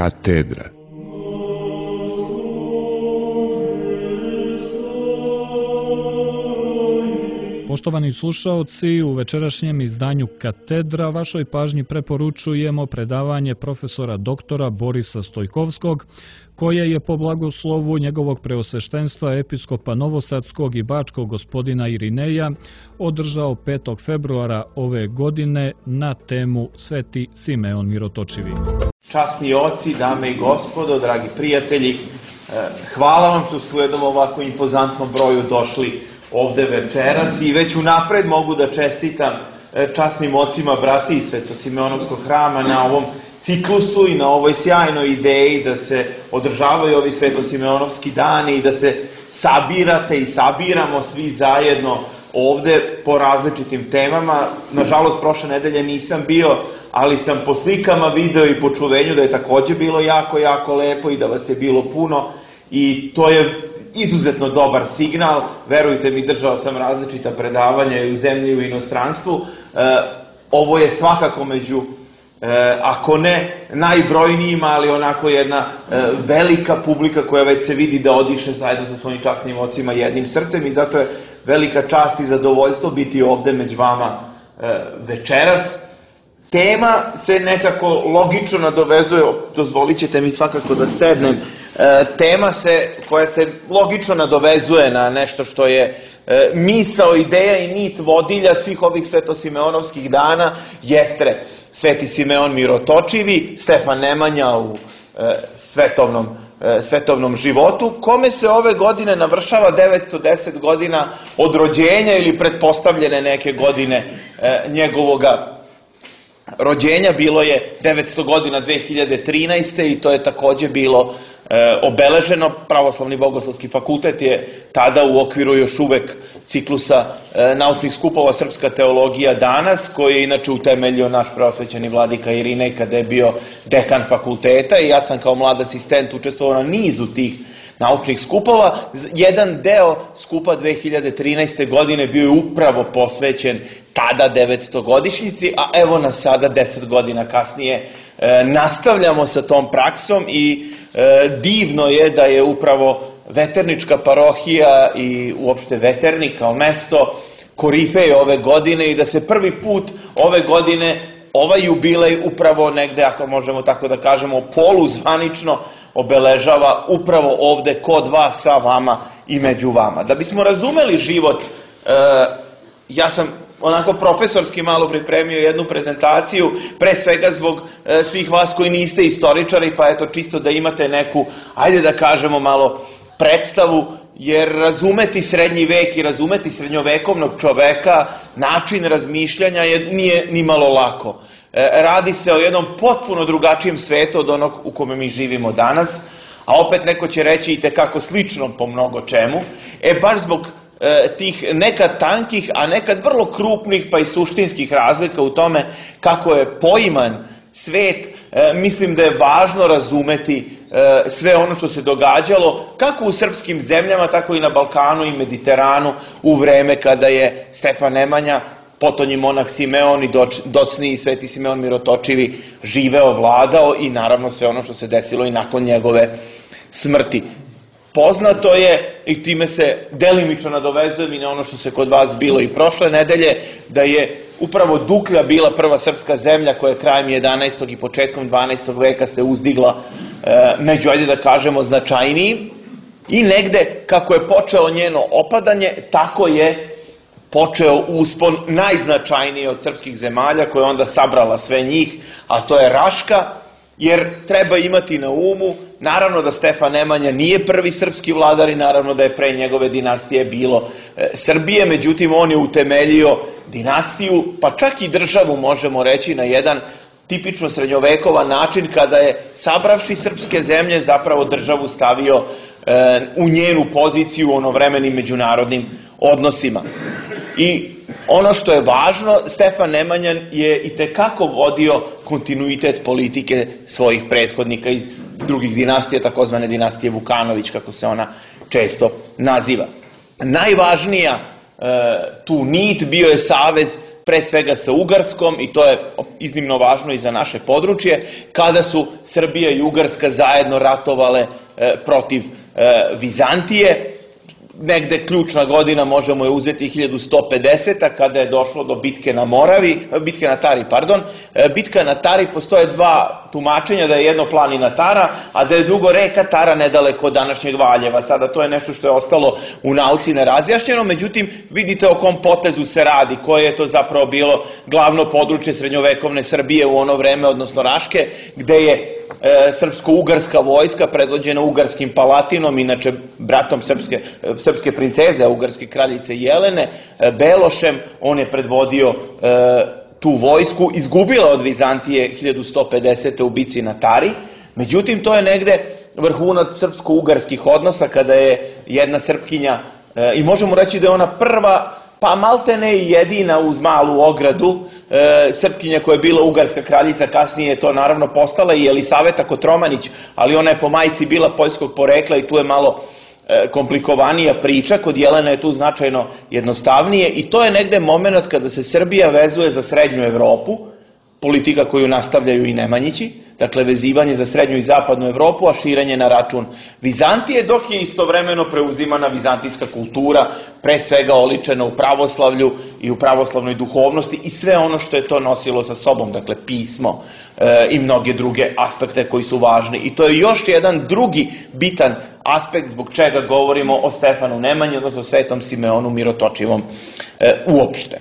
katedra. Poštovani slušaoci, u večerašnjem izdanju Katedra vašoj pažnji preporučujemo predavanje profesora doktora Borisa Stojkovskog, koje je po blagoslovu njegovog preosveštenstva episkopa Novosadskog i Bačkog gospodina Irineja održao 5. februara ove godine na temu Sveti Simeon Mirotočivi. Časni oci, dame i gospodo, dragi prijatelji, hvala vam što ste u jednom ovako impozantnom broju došli ovde večeras i već unapred mogu da čestitam časnim ocima brati iz Svetosimeonovskog hrama na ovom ciklusu i na ovoj sjajnoj ideji da se održavaju ovi Svetosimeonovski dani i da se sabirate i sabiramo svi zajedno ovde po različitim temama. Nažalost, prošle nedelje nisam bio, ali sam po slikama video i po čuvenju da je takođe bilo jako, jako lepo i da vas je bilo puno i to je izuzetno dobar signal. Verujte mi, držao sam različita predavanja i u zemlji i u inostranstvu. Ovo je svakako među, ako ne najbrojnijima, ali onako jedna velika publika koja već se vidi da odiše zajedno sa svojim časnim ocima jednim srcem i zato je velika čast i zadovoljstvo biti ovde među vama večeras. Tema se nekako logično nadovezuje, dozvolit ćete mi svakako da sednem, tema koja se logično nadovezuje na nešto što je misao, ideja i nit vodilja svih ovih Svetosimeonovskih dana, jeste Sveti Simeon Mirotočivi, Stefan Nemanja u svetovnom životu, kome se ove godine navršava 910 godina od rođenja ili pretpostavljene neke godine njegovoga rođenja. Bilo je 900 godina 2013. i to je takođe bilo obeleženo. Pravoslavni bogoslovski fakultet je tada u okviru još uvek ciklusa naučnih skupova Srpska teologija danas, koji je inače utemeljio naš preosvećeni vladika Irinej kada je bio dekan fakulteta i ja sam kao mlad asistent učestvovao na nizu tih naučnih skupova. Jedan deo skupa 2013. godine bio je upravo posvećen tada 900-godišnjici, a evo nas sada 10 godina kasnije nastavljamo sa tom praksom i divno je da je upravo Veternička parohija i uopšte Veternik kao mesto korifeje ove godine i da se prvi put ove godine ovaj jubilej upravo negde, ako možemo tako da kažemo, poluzvanično obeležava upravo ovde kod vas, sa vama i među vama. Da bismo razumeli život, ja sam onako profesorski malo pripremio jednu prezentaciju, pre svega zbog svih vas koji niste istoričari, pa eto čisto da imate neku, ajde da kažemo malo predstavu, jer razumeti srednji vek i razumeti srednjovekovnog čoveka, način razmišljanja nije ni malo lako. Radi se o jednom potpuno drugačijem svetu od onog u kome mi živimo danas, a opet neko će reći i tekako slično po mnogo čemu. Baš zbog tih nekad tankih, a nekad vrlo krupnih pa i suštinskih razlika u tome kako je poiman svet, mislim da je važno razumeti sve ono što se događalo kako u srpskim zemljama, tako i na Balkanu i Mediteranu u vreme kada je Stefan Nemanja, potonji monah Simeon i docniji Sveti Simeon Mirotočivi živeo, vladao i naravno sve ono što se desilo i nakon njegove smrti. Poznato je, i time se delimično nadovezujem i na ono što se kod vas bilo i prošle nedelje, da je upravo Duklja bila prva srpska zemlja koja je krajem 11. i početkom 12. veka se uzdigla među, ajde da kažemo, značajnijim i negde kako je počelo njeno opadanje, tako je počeo uspon najznačajniji od srpskih zemalja, koja je onda sabrala sve njih, a to je Raška, jer treba imati na umu, naravno da Stefan Nemanja nije prvi srpski vladar i naravno da je pre njegove dinastije bilo Srbije, međutim on je utemeljio dinastiju, pa čak i državu možemo reći na jedan tipično srednjovekovan način, kada je sabravši srpske zemlje zapravo državu stavio u njenu poziciju u onovremenim međunarodnim odnosima. I ono što je važno, Stefan Nemanja je itekako vodio kontinuitet politike svojih prethodnika iz drugih dinastija, takozvane dinastije Vukanović, kako se ona često naziva. Najvažnija tu nit bio je savez pre svega sa Ugarskom, i to je iznimno važno i za naše područje, kada su Srbija i Ugarska zajedno ratovale protiv Vizantije. Negde ključna godina možemo je uzeti 1150. kada je došlo do bitke na Tari. Bitka na Tari, postoje dva tumačenja, da je jedno planina Tara, a da je drugo reka Tara nedaleko od današnjeg Valjeva. Sada to je nešto što je ostalo u nauci nerazjašnjeno, međutim vidite o kom potezu se radi, koje je to zapravo bilo glavno područje srednjovekovne Srbije u ono vreme, odnosno Raške, gde je srpsko-ugarska vojska predvođena ugarskim palatinom, inače bratom srpske princeze, ugarske kraljice Jelene, Belošem. On je predvodio tu vojsku, izgubila od Vizantije 1150. u bici na Tari. Međutim, to je negde vrhunac srpsko-ugarskih odnosa, kada je jedna Srpkinja, i možemo reći da je ona prva, pa maltene i jedina uz malu ogradu, Srpkinja koja je bila ugarska kraljica, kasnije je to naravno postala i Jelisaveta Kotromanić, ali ona je po majci bila poljskog porekla i tu je malo komplikovanija priča. Kod Jelene je tu značajno jednostavnije, i to je negde moment kada se Srbija vezuje za srednju Evropu, politika koju nastavljaju i Nemanjići, dakle vezivanje za srednju i zapadnu Evropu, a širenje na račun Vizantije, dok je istovremeno preuzimana vizantijska kultura, pre svega oličena u pravoslavlju i u pravoslavnoj duhovnosti i sve ono što je to nosilo sa sobom, dakle pismo i mnoge druge aspekte koji su važni. I to je još jedan drugi bitan aspekt zbog čega govorimo o Stefanu Nemanji, odnosno Svetom Simeonu Mirotočivom uopšte.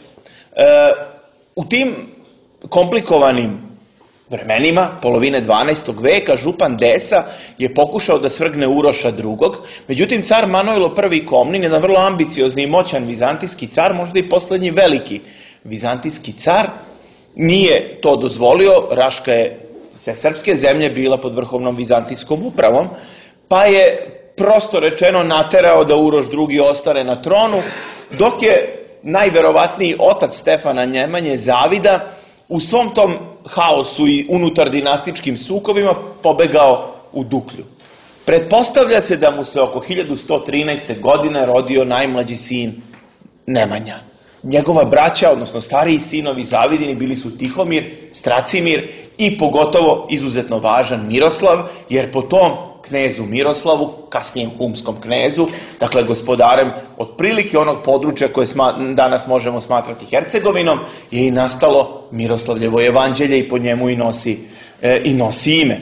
U tim komplikovanim vremenima, polovine 12. veka, župan Desa je pokušao da svrgne Uroša II. Međutim, car Manojlo I Komnin, jedan vrlo ambiciozni i moćan vizantijski car, možda i poslednji veliki vizantijski car, nije to dozvolio. Raška je sve srpske zemlje bila pod vrhovnom vizantijskom upravom, pa je prosto rečeno naterao da Uroš II. Ostane na tronu, dok je najverovatniji otac Stefana Nemanje, Zavida, u svom tom haosu i unutar dinastičkim sukobima pobegao u Duklju. Pretpostavlja se da mu se oko 1113. godine rodio najmlađi sin Nemanja. Njegova braća, odnosno stariji sinovi Zavidini, bili su Tihomir, Stracimir i pogotovo izuzetno važan Miroslav, jer po tom knezu Miroslavu, kasnijem humskom knezu, dakle gospodarem otprilike onog područja koje danas možemo smatrati Hercegovinom, je i nastalo Miroslavljevo evanđelje i po njemu i nosi ime.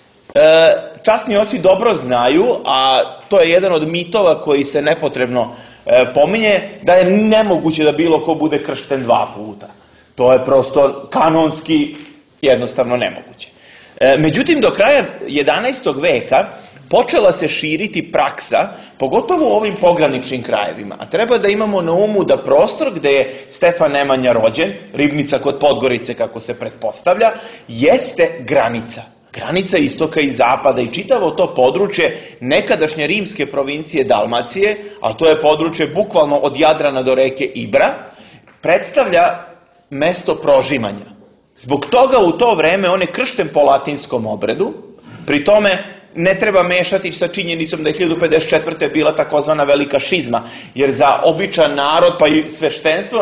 Časni oci dobro znaju, a to je jedan od mitova koji se nepotrebno pominje, da je nemoguće da bilo ko bude kršten 2 puta. To je prosto kanonski jednostavno nemoguće. Međutim, do kraja 11. veka počela se širiti praksa, pogotovo u ovim pograničnim krajevima. A treba da imamo na umu da prostor gde je Stefan Nemanja rođen, Ribnica kod Podgorice kako se pretpostavlja, jeste granica. Granica istoka i zapada i čitavo to područje nekadašnje rimske provincije Dalmacije, a to je područje bukvalno od Jadrana do reke Ibra, predstavlja mesto prožimanja. Zbog toga u to vreme on je kršten po latinskom obredu, pri tome ne treba mešati sa činjenicom da je 1054. bila takozvana velika šizma, jer za običan narod pa i sveštenstvo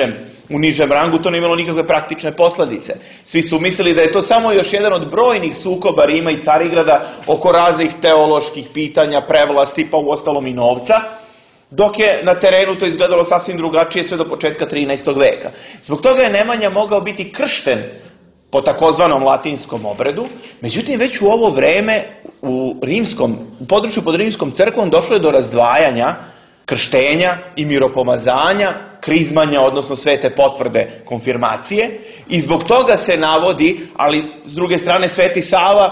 u nižem rangu to nije imalo nikakve praktične posledice. Svi su mislili da je to samo još jedan od brojnih sukoba Rima i Carigrada oko raznih teoloških pitanja, prevlasti, pa uostalom i novca, dok je na terenu to izgledalo sasvim drugačije sve do početka 13. veka. Zbog toga je Nemanja mogao biti kršten po takozvanom latinskom obredu, međutim već u ovo vreme u području pod rimskom crkvom došlo je do razdvajanja krštenja i miropomazanja, krizmanja, odnosno svete potvrde konfirmacije, i zbog toga se navodi, ali s druge strane Sveti Sava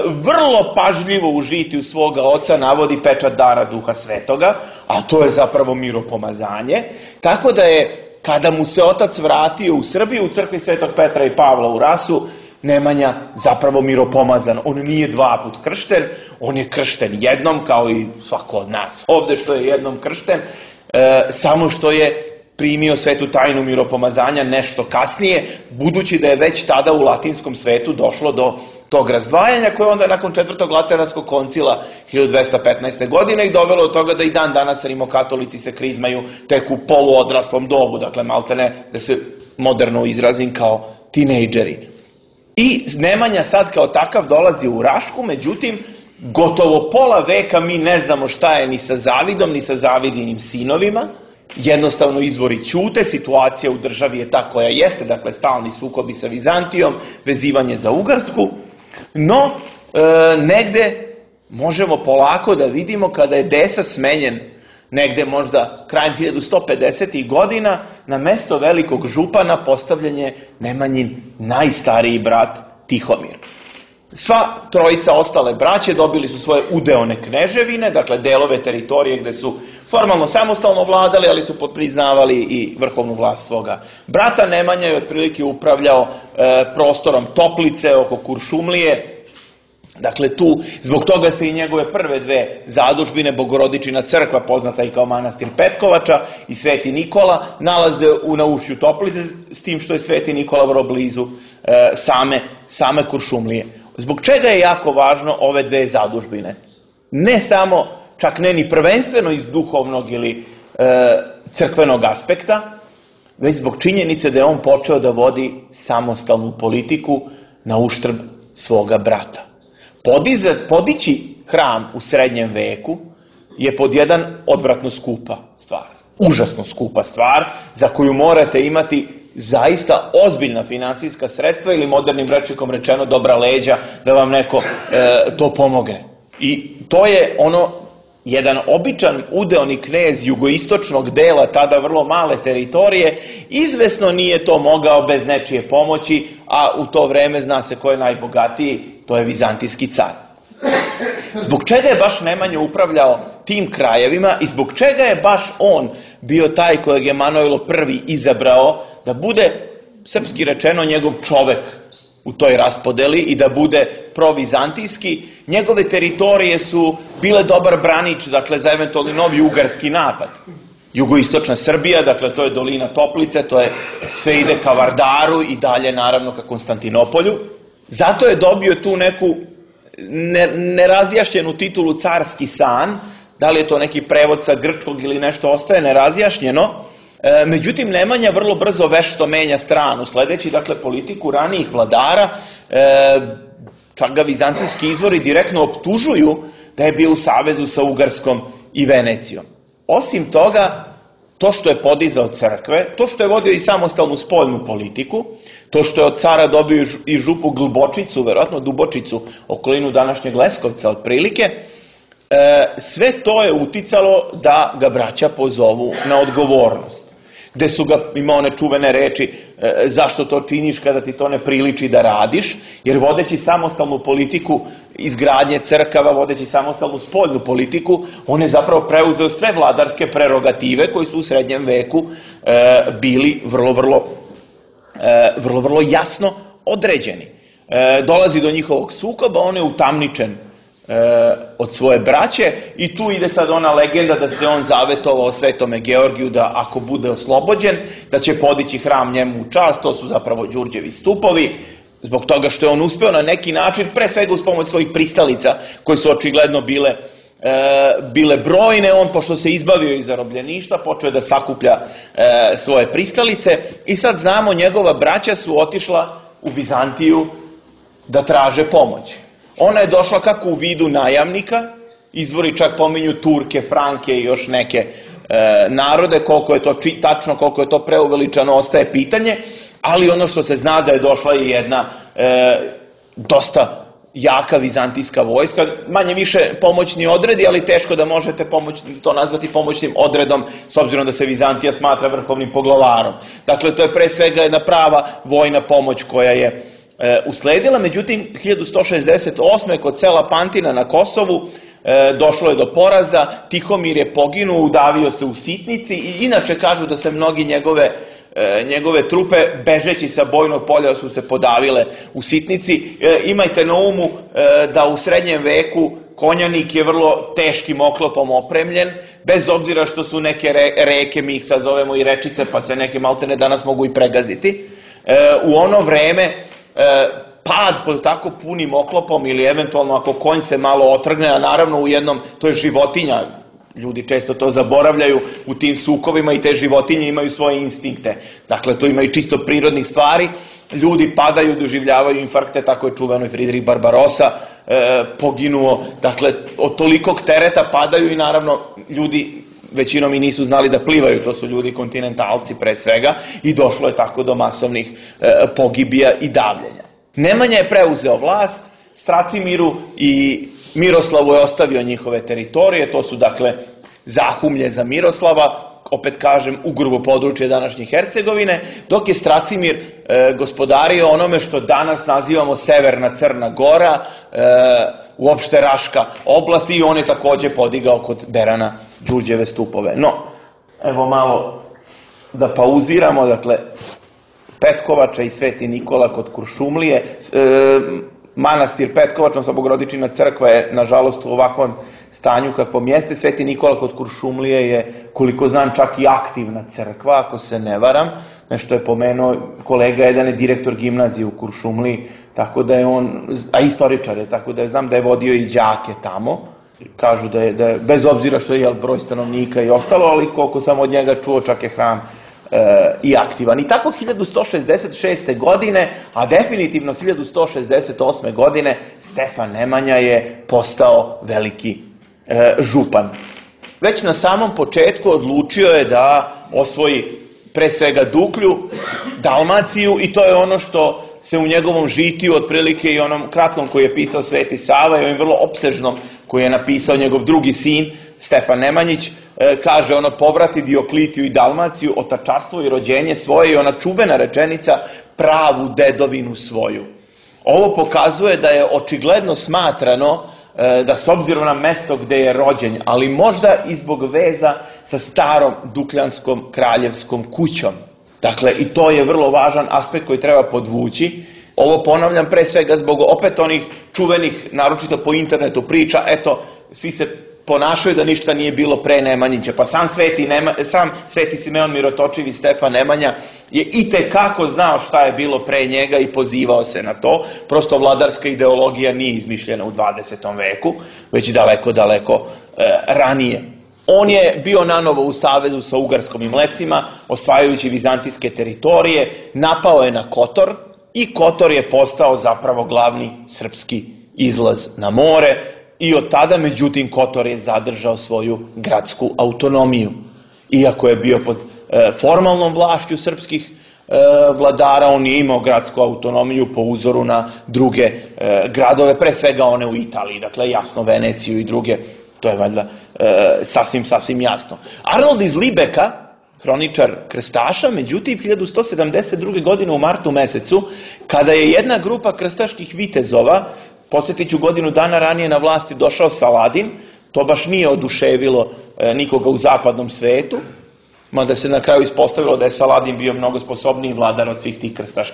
vrlo pažljivo u žitiju svoga oca navodi pečat dara Duha Svetoga, a to je zapravo miropomazanje, tako da je, kada mu se otac vratio u Srbiju, u crkvi Svetog Petra i Pavla u Rasu, Nemanja zapravo miropomazan. On nije 2 put kršten, on je kršten jednom, kao i svako od nas ovde što je jednom kršten, samo što je primio svetu tajnu miropomazanja nešto kasnije, budući da je već tada u latinskom svetu došlo do tog razdvajanja, koje onda nakon 4. Lateranskog koncila 1215. godine i dovelo od toga da i dan danas rimokatolici se krizmaju tek u poluodraslom dobu, dakle maltene da se moderno izrazim, kao tinejdžeri. I Nemanja sad kao takav dolazi u Rašku, međutim, gotovo pola veka mi ne znamo šta je ni sa Zavidom, ni sa Zavidinim sinovima. Jednostavno izvori ćute, situacija u državi je ta koja jeste, dakle stalni sukobi sa Vizantijom, vezivanje za Ugarsku, no negde možemo polako da vidimo kada je Desa smenjen negde možda krajem 1150. godina, na mesto velikog župana postavljen je Nemanjin najstariji brat Tihomir. Sva trojica ostale braće dobili su svoje udeone kneževine, dakle delove teritorije gde su formalno samostalno vladali, ali su podpriznavali i vrhovnu vlast svoga brata. Nemanja je otprilike upravljao prostorom Toplice oko Kuršumlije. Dakle, tu, zbog toga se i njegove prve dve zadužbine, Bogorodičina crkva, poznata i kao manastir Petkovača, i Sveti Nikola, nalaze na ušću Toplice, s tim što je Sveti Nikola vrlo blizu same Kuršumlije. Zbog čega je jako važno ove dve zadužbine? Ne samo, čak ne ni prvenstveno iz duhovnog ili crkvenog aspekta, već zbog činjenice da je on počeo da vodi samostalnu politiku na uštrb svoga brata. Podići hram u srednjem veku je pod jedan odvratno skupa stvar. Užasno skupa stvar za koju morate imati zaista ozbiljna finansijska sredstva ili modernim rečnikom rečeno dobra leđa da vam neko to pomogne. I to je jedan običan udeoni knez jugoistočnog dela, tada vrlo male teritorije, izvesno nije to mogao bez nečije pomoći, a u to vreme zna se ko je najbogatiji, to je vizantijski car. Zbog čega je baš Nemanja upravljao tim krajevima i zbog čega je baš on bio taj kojeg je Manojlo I izabrao da bude, srpski rečeno, njegov čovek u toj raspodeli i da bude provizantijski? Njegove teritorije su bile dobar branič, dakle, za eventualni novi ugarski napad. Jugoistočna Srbija, dakle, to je dolina Toplice, to je sve ide ka Vardaru i dalje, naravno, ka Konstantinopolju. Zato je dobio tu neku nerazjašnjenu titulu carski san, da li je to neki prevod sa grčkog ili nešto ostaje nerazjašnjeno. Međutim, Nemanja vrlo brzo vešto menja stranu, sledeći, dakle, politiku ranijih vladara, čak ga vizantijski izvori direktno optužuju da je bio u savezu sa Ugarskom i Venecijom. Osim toga, to što je podizao crkve, to što je vodio i samostalnu spoljnu politiku, to što je od cara dobio i župu Glbočicu, verovatno Dubočicu, okolinu današnjeg Leskovca otprilike, sve to je uticalo da ga braća pozovu na odgovornost. Gde su ga, ima one čuvene reči, zašto to činiš kada ti to ne priliči da radiš, jer vodeći samostalnu politiku izgradnje crkava, vodeći samostalnu spoljnu politiku, on je zapravo preuzeo sve vladarske prerogative koji su u srednjem veku bili vrlo jasno određeni. Dolazi do njihovog sukoba, on je utamničen od svoje braće i tu ide sad ona legenda da se on zavetovao Svetome Georgiju da ako bude oslobođen, da će podići hram njemu u čast, to su zapravo Đurđevi stupovi, zbog toga što je on uspeo na neki način, pre svega uz pomoć svojih pristalica, koje su očigledno bile brojne, on pošto se izbavio iz zarobljeništva, počeo da sakuplja svoje pristalice i sad znamo, njegova braća su otišla u Vizantiju da traže pomoć. Ona je došla kako u vidu najamnika, izvori čak pominju Turke, Franke i još neke narode, koliko je to tačno, koliko je to preuveličano, ostaje pitanje, ali ono što se zna da je došla i jedna dosta jaka vizantijska vojska, manje više pomoćni odredi, ali teško da možete to nazvati pomoćnim odredom, s obzirom da se Vizantija smatra vrhovnim poglavarom. Dakle, to je pre svega jedna prava vojna pomoć koja je usledila. Međutim, 1168. kod sela Pantina na Kosovu došlo je do poraza, Tihomir je poginuo, udavio se u sitnici i inače kažu da se mnogi njegove trupe, bežeći sa bojnog polja, su se podavile u sitnici. Imajte na umu da u srednjem veku konjanik je vrlo teškim oklopom opremljen, bez obzira što su neke reke, mi ih sad zovemo i rečice, pa se neke maltene danas mogu i pregaziti. U ono vreme pad pod tako punim oklopom ili eventualno ako konj se malo otrgne, a naravno u jednom, to je životinja, Ljudi često to zaboravljaju u tim sukobima i te životinje imaju svoje instinkte. Dakle, tu ima i čisto prirodnih stvari. Ljudi padaju, doživljavaju infarkte, tako je čuveno i Friedrich Barbarossa poginuo. Dakle, od tolikog tereta padaju i naravno ljudi većinom i nisu znali da plivaju, to su ljudi kontinentalci pre svega i došlo je tako do masovnih pogibija i davljenja. Nemanja je preuzeo vlast, Stracimiru i Miroslavu je ostavio njihove teritorije, to su dakle Zahumlje za Miroslava, opet kažem Ugrovo područje današnje Hercegovine, dok je Stracimir gospodario onome što danas nazivamo Severna Crna Gora, uopšte Raška oblast i on je takođe podigao kod Derana Đurđeve stupove. No, evo malo da pauziramo, dakle, Petkovača i Sveti Nikola kod Kuršumlije. Manastir Petkovač, odnosno Bogorodičina crkva je, nažalost, u ovakvom stanju kakvom jeste. Sveti Nikola kod Kuršumlije je, koliko znam, čak i aktivna crkva, ako se ne varam. Nešto je pomenuo kolega, jedan je direktor gimnazije u Kuršumliji, tako da je on, a istoričar je, tako da znam da je vodio i đake tamo. Kažu da je bez obzira što je broj stanovnika i ostalo, ali koliko sam od njega čuo, čak je hram i aktivan. I tako 1166. godine, a definitivno 1168. godine, Stefan Nemanja je postao veliki župan. Već na samom početku odlučio je da osvoji pre svega Duklju, Dalmaciju, i to je ono što se u njegovom žitiju, otprilike i onom kratkom koji je pisao Sveti Sava i ovim vrlo opsežnom koji je napisao njegov drugi sin, Stefan Nemanjić, kaže ono: povrati Dioklitiju i Dalmaciju, otačarstvo i rođenje svoje, i ona čuvena rečenica pravu dedovinu svoju. Ovo pokazuje da je očigledno smatrano da s obzirom na mesto gde je rođen, ali možda i zbog veza sa starom dukljanskom kraljevskom kućom. Dakle, i to je vrlo važan aspekt koji treba podvući. Ovo ponavljam pre svega zbog opet onih čuvenih, naročito po internetu, priča, eto, svi se ponašaju da ništa nije bilo pre Nemanjića. Pa sam Sveti Simeon Mirotočiv i Stefan Nemanja je itekako znao šta je bilo pre njega i pozivao se na to. Prosto vladarska ideologija nije izmišljena u 20. veku, već daleko, daleko ranije. On je bio nanovo u savezu sa Ugarskom i Mlecima, osvajajući vizantijske teritorije, napao je na Kotor i Kotor je postao zapravo glavni srpski izlaz na more. I od tada, međutim, Kotor je zadržao svoju gradsku autonomiju. Iako je bio pod formalnom vlašću srpskih vladara, on je imao gradsku autonomiju po uzoru na druge gradove, pre svega one u Italiji, dakle jasno Veneciju i druge, to je valjda sasvim jasno. Arnold iz Libeka, hroničar krstaša, međutim, 1172. godine u martu mesecu, kada je jedna grupa krstaških vitezova, podsjetit ću, godinu dana ranije na vlasti došao Saladin, to baš nije oduševilo nikoga u zapadnom svetu, mada se na kraju ispostavilo da je Saladin bio mnogo sposobniji vladar od svih tih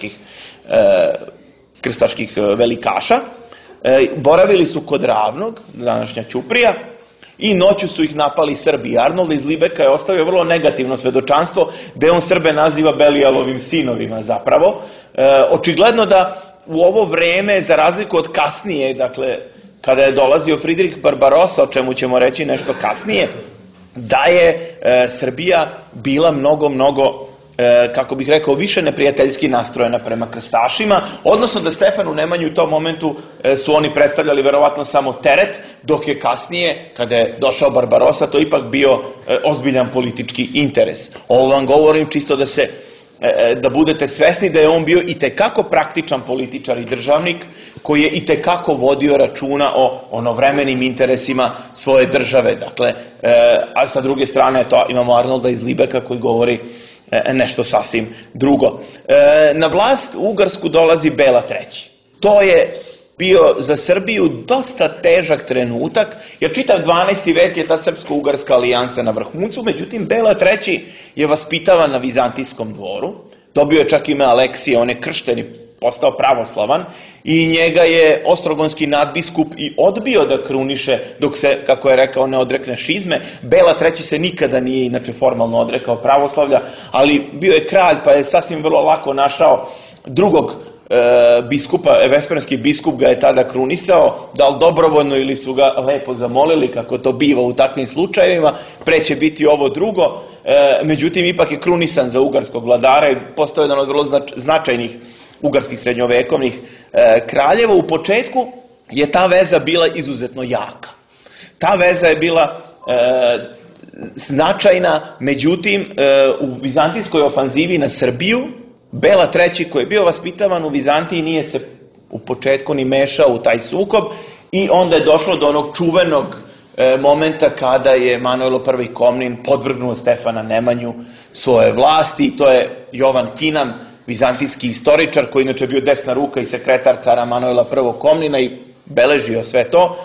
krstaških velikaša. Boravili su kod Ravnog, današnja Ćuprija, i noću su ih napali Srbi. Arnold iz Libeka je ostavio vrlo negativno svedočanstvo, gde on Srbe naziva Belialovim sinovima zapravo. Očigledno da u ovo vreme, za razliku od kasnije, dakle, kada je dolazio Friedrich Barbarossa, o čemu ćemo reći nešto kasnije, da je Srbija bila mnogo, kako bih rekao, više neprijateljski nastrojena prema krstašima, odnosno da Stefanu Nemanju u tom momentu su oni predstavljali verovatno samo teret, dok je kasnije, kada je došao Barbarossa, to ipak bio ozbiljan politički interes. Ovo vam govorim čisto da budete svesni da je on bio itekako praktičan političar i državnik, koji je itekako vodio računa o onovremenim interesima svoje države. Dakle, a sa druge strane to imamo Arnolda iz Libeka koji govori nešto sasvim drugo. Na vlast u Ugarsku dolazi Bela III. To je bio za Srbiju dosta težak trenutak, jer čitav 12. vek je ta srpsko-ugarska alijansa na vrhuncu, međutim Bela III je vaspitavan na vizantijskom dvoru, dobio je čak ime Aleksije, on je kršten i postao pravoslavan, i njega je ostrogonski nadbiskup i odbio da kruniše dok se, kako je rekao, ne odrekne šizme. Bela III se nikada nije inače formalno odrekao pravoslavlja, ali bio je kralj pa je sasvim vrlo lako našao drugog vesperski biskup ga je tada krunisao, da li dobrovoljno ili su ga lepo zamolili, kako to biva u takvim slučajevima, pre će biti ovo drugo, međutim ipak je krunisan za ugarskog vladara i postao jedan od vrlo značajnih ugarskih srednjovekovnih kraljeva. U početku je ta veza bila izuzetno jaka. Ta veza je bila značajna, međutim u vizantijskoj ofanzivi na Srbiju, Bela III, koji je bio vaspitavan u Vizantiji, nije se u početku ni mešao u taj sukob i onda je došlo do onog čuvenog momenta kada je Manojlo I Komnin podvrgnuo Stefana Nemanju svoje vlasti, i to je Jovan Kinan, vizantijski istoričar, koji inače bio desna ruka i sekretar cara Manojla I Komnina i beležio sve to,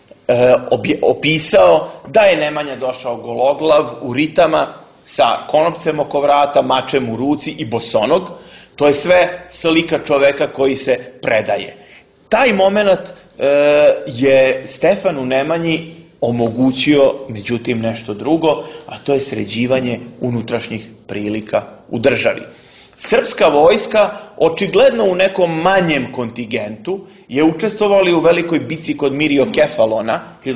opisao da je Nemanja došao gologlav u ritama sa konopcem oko vrata, mačem u ruci i bosonog. To je sve slika čoveka koji se predaje. Taj moment je Stefanu Nemanji omogućio, međutim, nešto drugo, a to je sređivanje unutrašnjih prilika u državi. Srpska vojska, očigledno u nekom manjem kontingentu, je učestvovali u velikoj bici kod Miriokefalona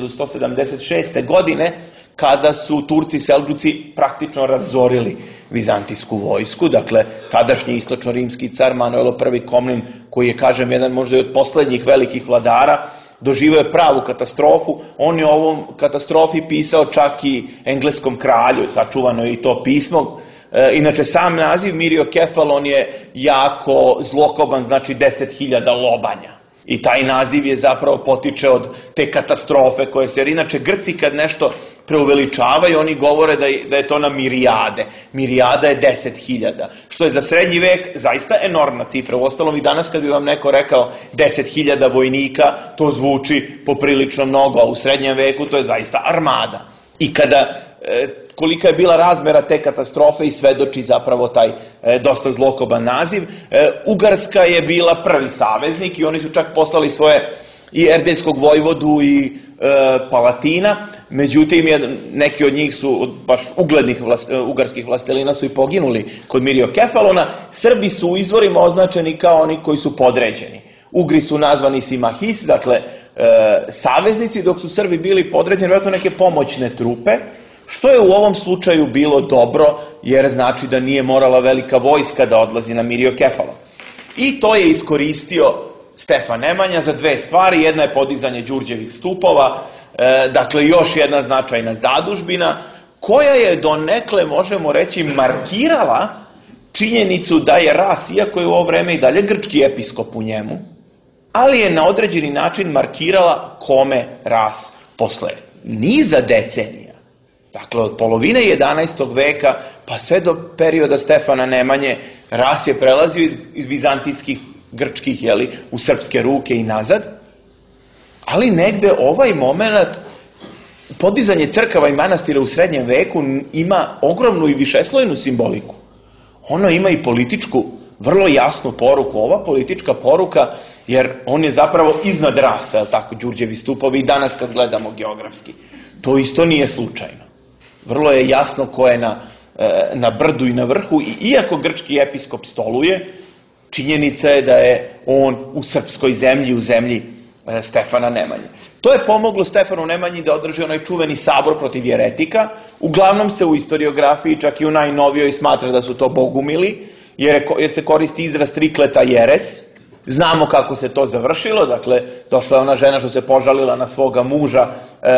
1176. godine, kada su Turci Selđuci praktično razorili vizantijsku vojsku. Dakle, tadašnji istočno-rimski car Manojlo I Komnin, koji je, kažem, jedan možda i od poslednjih velikih vladara, doživio je pravu katastrofu. On je o ovom katastrofi pisao čak i engleskom kralju, sačuvano je i to pismo. Inače, sam naziv Miriokefalon je jako zlokoban, znači 10.000 lobanja. I taj naziv je zapravo potiče od te katastrofe koje se, jer inače Grci kad nešto preuveličavaju, oni govore da je to na mirijade. Mirijada je 10.000, što je za srednji vek zaista enormna cifra. Uostalom i danas kad bi vam neko rekao 10.000 vojnika, to zvuči poprilično mnogo, a u srednjem veku to je zaista armada. I kolika je bila razmera te katastrofe i svedoči zapravo taj dosta zlokoban naziv. Ugarska je bila prvi saveznik i oni su čak poslali svoje i erdeljskog vojvodu i Palatina, međutim neki od njih su, baš uglednih ugarskih vlastelina, su i poginuli kod Miriokefalona. Srbi su u izvorima označeni kao oni koji su podređeni. Ugri su nazvani simahis, dakle saveznici, dok su Srbi bili podređeni, vjerojatno neke pomoćne trupe, što je u ovom slučaju bilo dobro, jer znači da nije morala velika vojska da odlazi na Miriokefalon. I to je iskoristio Stefan Nemanja za dve stvari. Jedna je podizanje Đurđevih stupova, dakle još jedna značajna zadužbina, koja je donekle, možemo reći, markirala činjenicu da je Ras, iako je u ovo vreme i dalje grčki episkop u njemu, ali je na određeni način markirala kome Ras posle niza decenija, dakle od polovine 11. veka pa sve do perioda Stefana Nemanje, Ras je prelazio iz vizantijskih, grčkih, u srpske ruke i nazad, ali negde ovaj moment, podizanje crkava i manastira u srednjem veku ima ogromnu i višeslojnu simboliku. Ono ima i političku, vrlo jasnu poruku. Ova politička poruka, jer on je zapravo iznad Rasa, tako, Đurđevi stupovi, i danas kad gledamo geografski. To isto nije slučajno. Vrlo je jasno ko je na brdu i na vrhu, i iako grčki episkop stoluje, činjenica je da je on u srpskoj zemlji, u zemlji Stefana Nemanje. To je pomoglo Stefanu Nemanji da održi onaj čuveni sabor protiv jeretika. Uglavnom se u historiografiji, čak i u najnovijoj, smatra da su to bogumili, jer se koristi izraz trikleta jeres. Znamo kako se to završilo, dakle, došla je ona žena što se požalila na svoga muža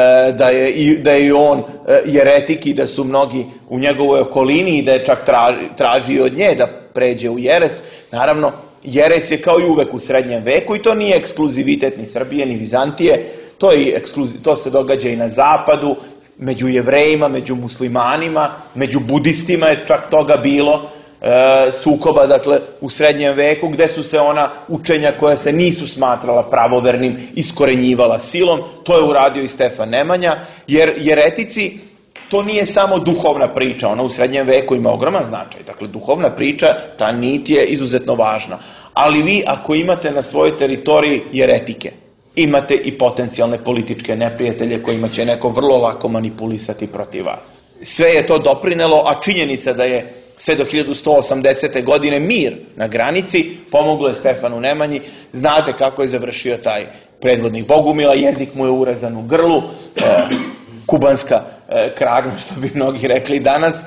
da je i on jeretik i da su mnogi u njegovoj okolini i da je čak tražio od nje da pređe u jeres. Naravno, jeres je kao i uvek u srednjem veku i to nije ekskluzivitet ni Srbije, ni Vizantije, to se događa i na zapadu, među Jevrejima, među muslimanima, među budistima je čak toga bilo, sukoba, dakle, u srednjem veku, gde su se ona učenja koja se nisu smatrala pravovernim iskorenjivala silom. To je uradio i Stefan Nemanja, jer jeretici, to nije samo duhovna priča, ona u srednjem veku ima ogroman značaj. Dakle, duhovna priča, ta nit je izuzetno važna. Ali vi, ako imate na svojoj teritoriji jeretike, imate i potencijalne političke neprijatelje kojima će neko vrlo lako manipulisati protiv vas. Sve je to doprinelo, a činjenica da je sve do 1180. godine mir na granici, pomoglo je Stefanu Nemanji. Znate kako je završio taj predvodnik Bogumila, jezik mu je urezan u grlu, kubanska kragna, što bi mnogi rekli danas.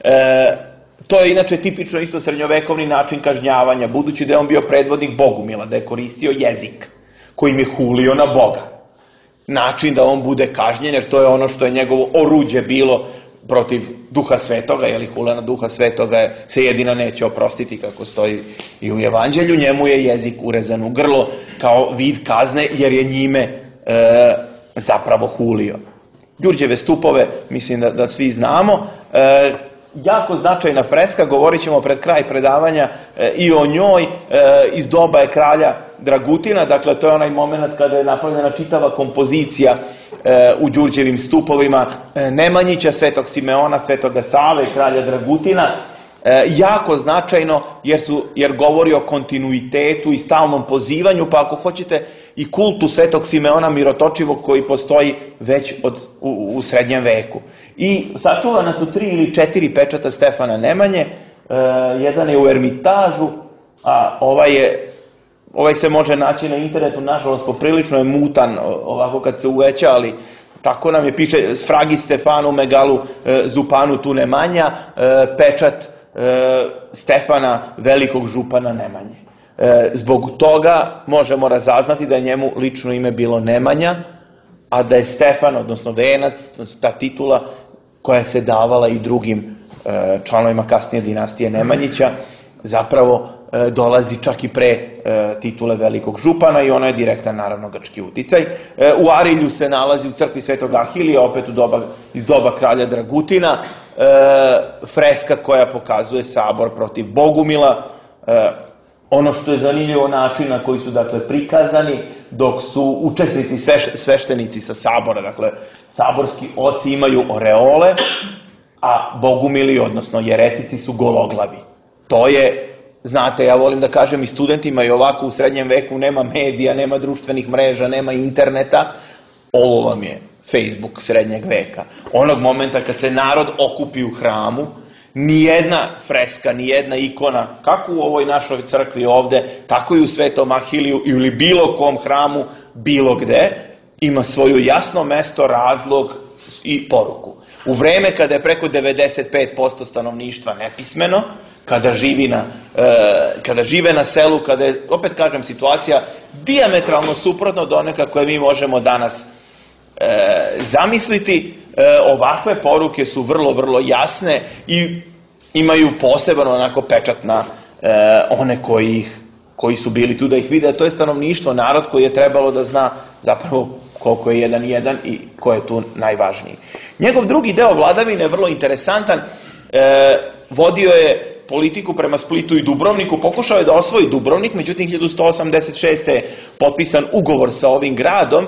To je inače tipično isto srednjovekovni način kažnjavanja, budući da je on bio predvodnik Bogumila, da je koristio jezik kojim je hulio na Boga. Način da on bude kažnjen, jer to je ono što je njegovo oruđe bilo protiv Duha Svetoga, jer hula na Duha Svetoga se jedina neće oprostiti, kako stoji i u Evanđelju, njemu je jezik urezan u grlo kao vid kazne, jer je njime zapravo hulio. Đurđeve stupove, mislim da svi znamo, jako značajna freska, govorit ćemo pred kraj predavanja i o njoj, iz doba je kralja Dragutina, dakle to je onaj moment kada je napravljena čitava kompozicija u Đurđevim stupovima Nemanjića, Svetog Simeona, Svetoga Save i kralja Dragutina, jako značajno jer govori o kontinuitetu i stalnom pozivanju, pa ako hoćete i kultu Svetog Simeona Mirotočivog koji postoji već u srednjem veku. I sačuvana su 3 ili 4 pečata Stefana Nemanje, jedan je u Ermitažu, a ovaj se može naći na internetu, nažalost poprilično je mutan ovako kad se uveća, ali tako nam je, piše Sfragi Stefanu Megalu Zupanu tu Nemanja, pečat Stefana velikog župana Nemanje. Zbog toga možemo razaznati da je njemu lično ime bilo Nemanja, a da je Stefan, odnosno venac, ta titula koja se davala i drugim članovima kasnije dinastije Nemanjića, zapravo dolazi čak i pre titule velikog župana i ono je direktan, naravno, grčki uticaj. U Arilju se nalazi u crkvi Svetog Ahilija, opet iz doba kralja Dragutina, freska koja pokazuje sabor protiv Bogumila. Ono što je zanimljivo, način na koji su, dakle, prikazani, dok su učesnici sveštenici sa sabora, dakle, saborski oci imaju oreole, a Bogumili, odnosno jeretici, su gologlavi. To je, znate, ja volim da kažem i studentima, i ovako u srednjem veku nema medija, nema društvenih mreža, nema interneta, ovo vam je Facebook srednjeg veka. Onog momenta kad se narod okupi u hramu, nijedna freska, nijedna ikona, kako u ovoj našoj crkvi ovde, tako i u Svetom Ahiliju ili bilo kom hramu, bilo gde, ima svoju jasno mesto, razlog i poruku. U vreme kada je preko 95% stanovništva nepismeno, kada žive na selu, kada je, opet kažem, situacija dijametralno suprotno od one kako je mi možemo danas zamisliti, ovakve poruke su vrlo, vrlo jasne i imaju poseban onako pečat na one koji su bili tu da ih vide, a to je stanovništvo, narod koji je trebalo da zna zapravo koliko je jedan i ko je tu najvažniji. Njegov drugi deo vladavine je vrlo interesantan, vodio je politiku prema Splitu i Dubrovniku, pokušao je da osvoji Dubrovnik, međutim 1186. je potpisan ugovor sa ovim gradom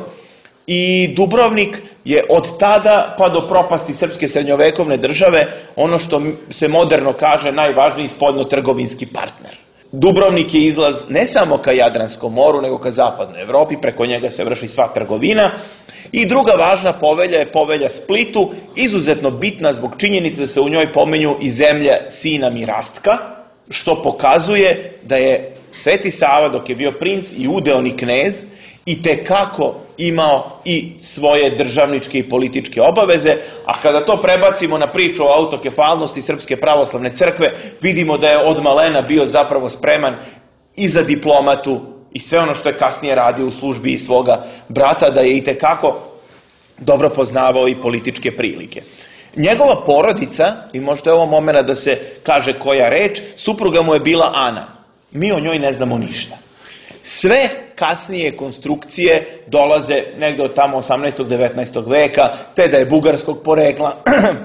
i Dubrovnik je od tada pa do propasti srpske srednjovekovne države ono što se moderno kaže najvažniji spoljno-trgovinski partner. Dubrovnik je izlaz ne samo ka Jadranskom moru, nego ka zapadnoj Evropi, preko njega se vrši sva trgovina. I druga važna povelja je povelja Splitu, izuzetno bitna zbog činjenice da se u njoj pomenju i zemlja sina Mirastka, što pokazuje da je Sveti Sava, dok je bio princ i udeoni knez, itekako imao i svoje državničke i političke obaveze, a kada to prebacimo na priču o autokefalnosti Srpske pravoslavne crkve, vidimo da je od malena bio zapravo spreman i za diplomatu i sve ono što je kasnije radio u službi i svoga brata, da je itekako dobro poznavao i političke prilike. Njegova porodica, i možda je ovo moment da se kaže koja reč, supruga mu je bila Ana. Mi o njoj ne znamo ništa. Sve kasnije konstrukcije dolaze negde od tamo 18. 19. veka, te da je bugarskog porekla,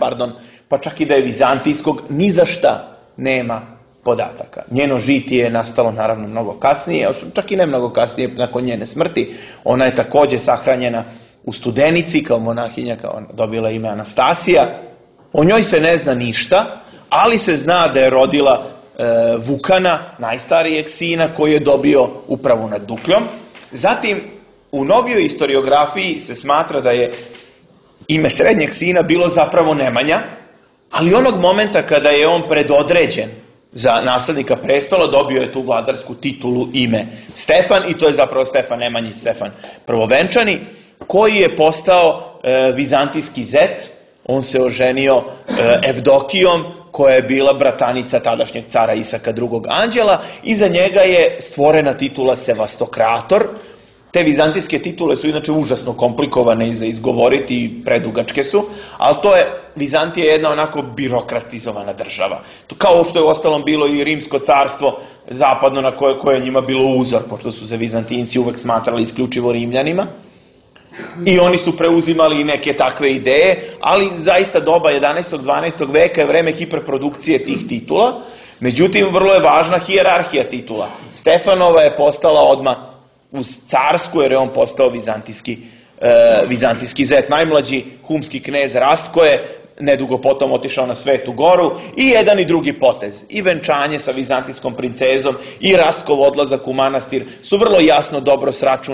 pa čak i da je vizantijskog, ni za šta nema podataka. Njeno žitije je nastalo naravno mnogo kasnije, čak i ne mnogo kasnije, nakon njene smrti. Ona je takođe sahranjena u Studenici kao monahinja, dobila ime Anastasija. O njoj se ne zna ništa, ali se zna da je rodila Vukana, najstarijeg sina, koji je dobio upravu nad Dukljom. Zatim, u novijoj historiografiji se smatra da je ime srednjeg sina bilo zapravo Nemanja, Ali onog momenta kada je on predodređen za naslednika prestola, dobio je tu vladarsku titulu ime Stefan, i to je zapravo Stefan Nemanjić, Stefan Prvovenčani, koji je postao vizantijski zet. On se oženio Evdokijom, koja je bila bratanica tadašnjeg cara Isaka II. Anđela, i za njega je stvorena titula Sevastokrator. Te vizantijske titule su inače užasno komplikovane i za izgovoriti i predugačke su, ali Vizantija je jedna onako birokratizovana država. Kao što je u ostalom bilo i Rimsko carstvo zapadno, na koje je njima bilo uzor, pošto su se Vizantinci uvek smatrali isključivo Rimljanima. I oni su preuzimali neke takve ideje, ali zaista doba 11. 12. veka je vreme hiperprodukcije tih titula. Međutim, vrlo je važna hijerarhija titula. Stefanova je postala odmah uz carsku, jer je on postao vizantijski zet. Najmlađi humski knez Rastko je nedugo potom otišao na Svetu Goru, i jedan i drugi potez, i venčanje sa vizantijskom princezom i Rastkov odlazak u manastir su vrlo jasno dobro